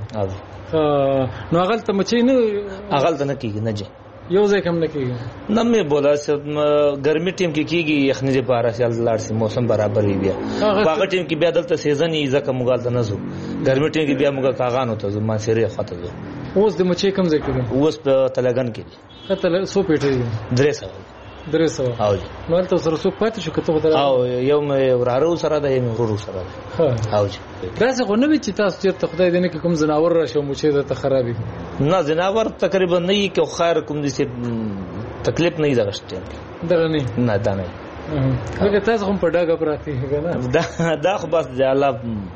نو هغه ته مچې نه هغه ته نه کیږي نه جي یو ځای کم نه کیږي نه مې بولا چې ګرمي ټیم کې کیږي یخني لپاره سیال لار سي موسم برابر وي بیا هغه ټیم کې بیا دلته سیزن یې ځکه مغال ته نه زو ګرمي ټیم کې بیا موږ کاغانو ته ما سره خاطر زو اوس د مچې کم ځای کې اوس په تلګن کې دي کته سو پیټې درې سو درې سو او نو تل سره سو پاتې شو کته وته او یو مې ورارو سره د یو ورورو سره او دا څه غو نه وی چې تاسو چې خدای دې نه کوم زناور راشه مچې د خرابې نه زناور تقریبا نه یې که خیر کوم دي چې تکلیف نه دغشته دغه نه نه دا نه هغه تاسو هم په ډاګه پراتی کنه دا دا خو بس د الله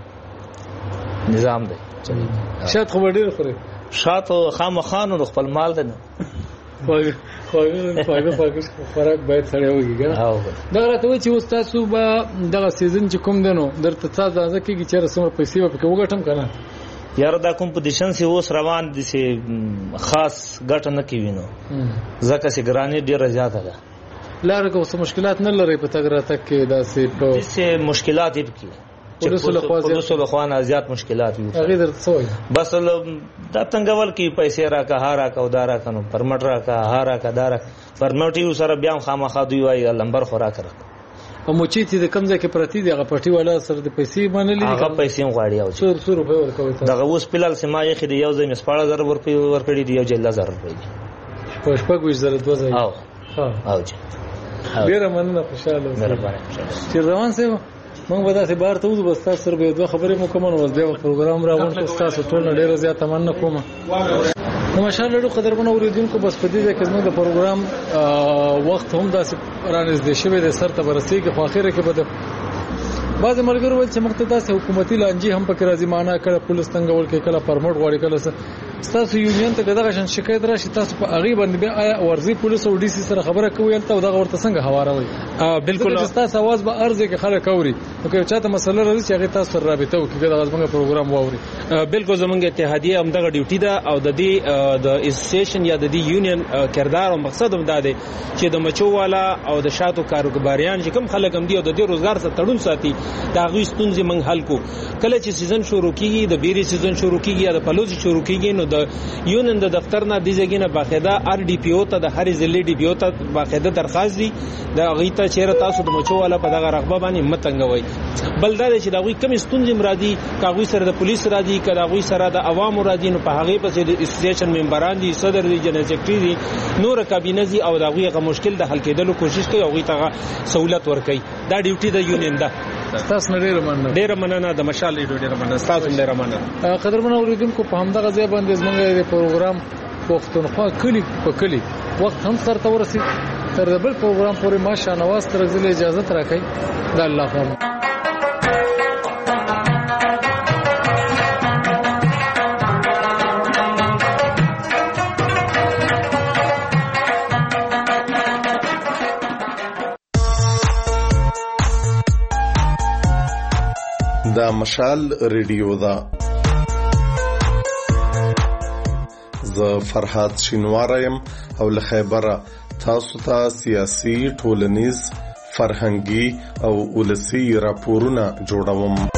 نظام دی شات خو ډیر خوري شات خامخانو خپل مال دی خو خو خو فرق باید سره وږي کنه دا راته و چې تاسو به دغه سیزن چې کوم دنو درته تاسو ځکه کې چې رسمه پیسې په کې وګټم کنه یاره دا کمپټیشن سی اوس روان دي سي خاص ګټه نه کوي نو ځکه چې ګرانی ډیره زیاته ده لاره کوم مشکلات نه لري په تګ راته کې دا سي په سي مشکلات یې کې پولیسو له خوانه زیات مشکلات وي هغه درته سوې بس دا تنګول کې پیسې راکا هارا کا ودارا کنو پرمټ راکا هارا کا دارا پرمټ یو سره بیا خامخا دوی وای لمبر خورا کړ او مچې چې د کم ځای کې پرتی دی هغه پټي والا سره د پیسې باندې لري هغه پیسې غواړي او څو څو روپے ورکوي دغه اوس پلال سما یې خې دی یو ځای مسپاړه زر ورپې ورکړي دی یو جلا زر روپے په شپږ ویش زر دوه ځای او او ډیر مننه خوشاله مهرباني چې روان سه موږ به تاسو بار ته وځو بس تاسو سره به دوه خبرې مکمل ول بیا پروګرام راغون تاسو ټول ډیر زیات مننه کوم نو ماشاءالله ډېر قدرمن اوریدونکو بس په دې ځکه زموږ د پروګرام وخت هم داسې رانږدې شوی دی سر ته برسېږي خو اخره کې به د بعضې ملګرو ویل چې موږ ته داسې حکومتي لانجې هم پکې راځي معنا کړه پولیس تنګول کې کله پرمټ غواړي کله څه ستاسو یونین ته دغه شان شکایت راشي تاسو په هغه باندې بیا آیا ورزي پولیس او ډي سي سره خبره کوي ته دغه ورته څنګه حواروي بالکل تاسو आवाज به ارزه کې خلک اوري نو که چاته مسله راځي چې هغه تاسو سره رابطه وکړي دغه زموږ پروګرام واوري بالکل زموږ اتحادیه هم دغه ډیوټي ده او د دې د اسوسییشن یا د دې یونین کردار او مقصد هم دا دی چې د مچو والا او د شاتو کاروباریان چې کوم خلک هم دي او د دې روزګار سره تړون ساتي دا غوي ستونزې موږ حل کو کله چې سیزن شروع کیږي د بیري سیزن شروع کیږي یا د پلوز شروع کیږي نو د یونین د دفتر نه د ځګینه باقاعده ار ډي پی او ته د هر ضلع ډي پی او ته باقاعده درخواست دي دا غیته چیرې تاسو د مچو والا په دغه رغبه باندې متنګوي بل دا چې دا غوي کم ستونزې مرادي کاغوي سره د پولیس راځي کاغوي سره د عوام راځي نو په هغه پسې د اسوسییشن ممبران دي صدر دي جنرال سیکریټری دي نور کابینه دي او دا غوي غو مشکل د حل کېدلو کوشش کوي او غوي ته سہولت ورکړي دا ډیوټي د یونین ده تاسو نه ډیر مننه ډیر مننه د مشال ډیر مننه تاسو ډیر مننه قدرمن اوریدونکو په همدغه ځای باندې زموږ د پروګرام پښتونخوا کلی په کلی وخت هم سره ورسید تر بل پروګرام پورې ما شاهنواز ترغزل اجازه تراکې د الله خان دا مشال ریډیو دا زه فرحات شینوارم او له خیبره تاسو ته سیاسي ټولنیز فرهنګي او ولسی راپورونه جوړوم.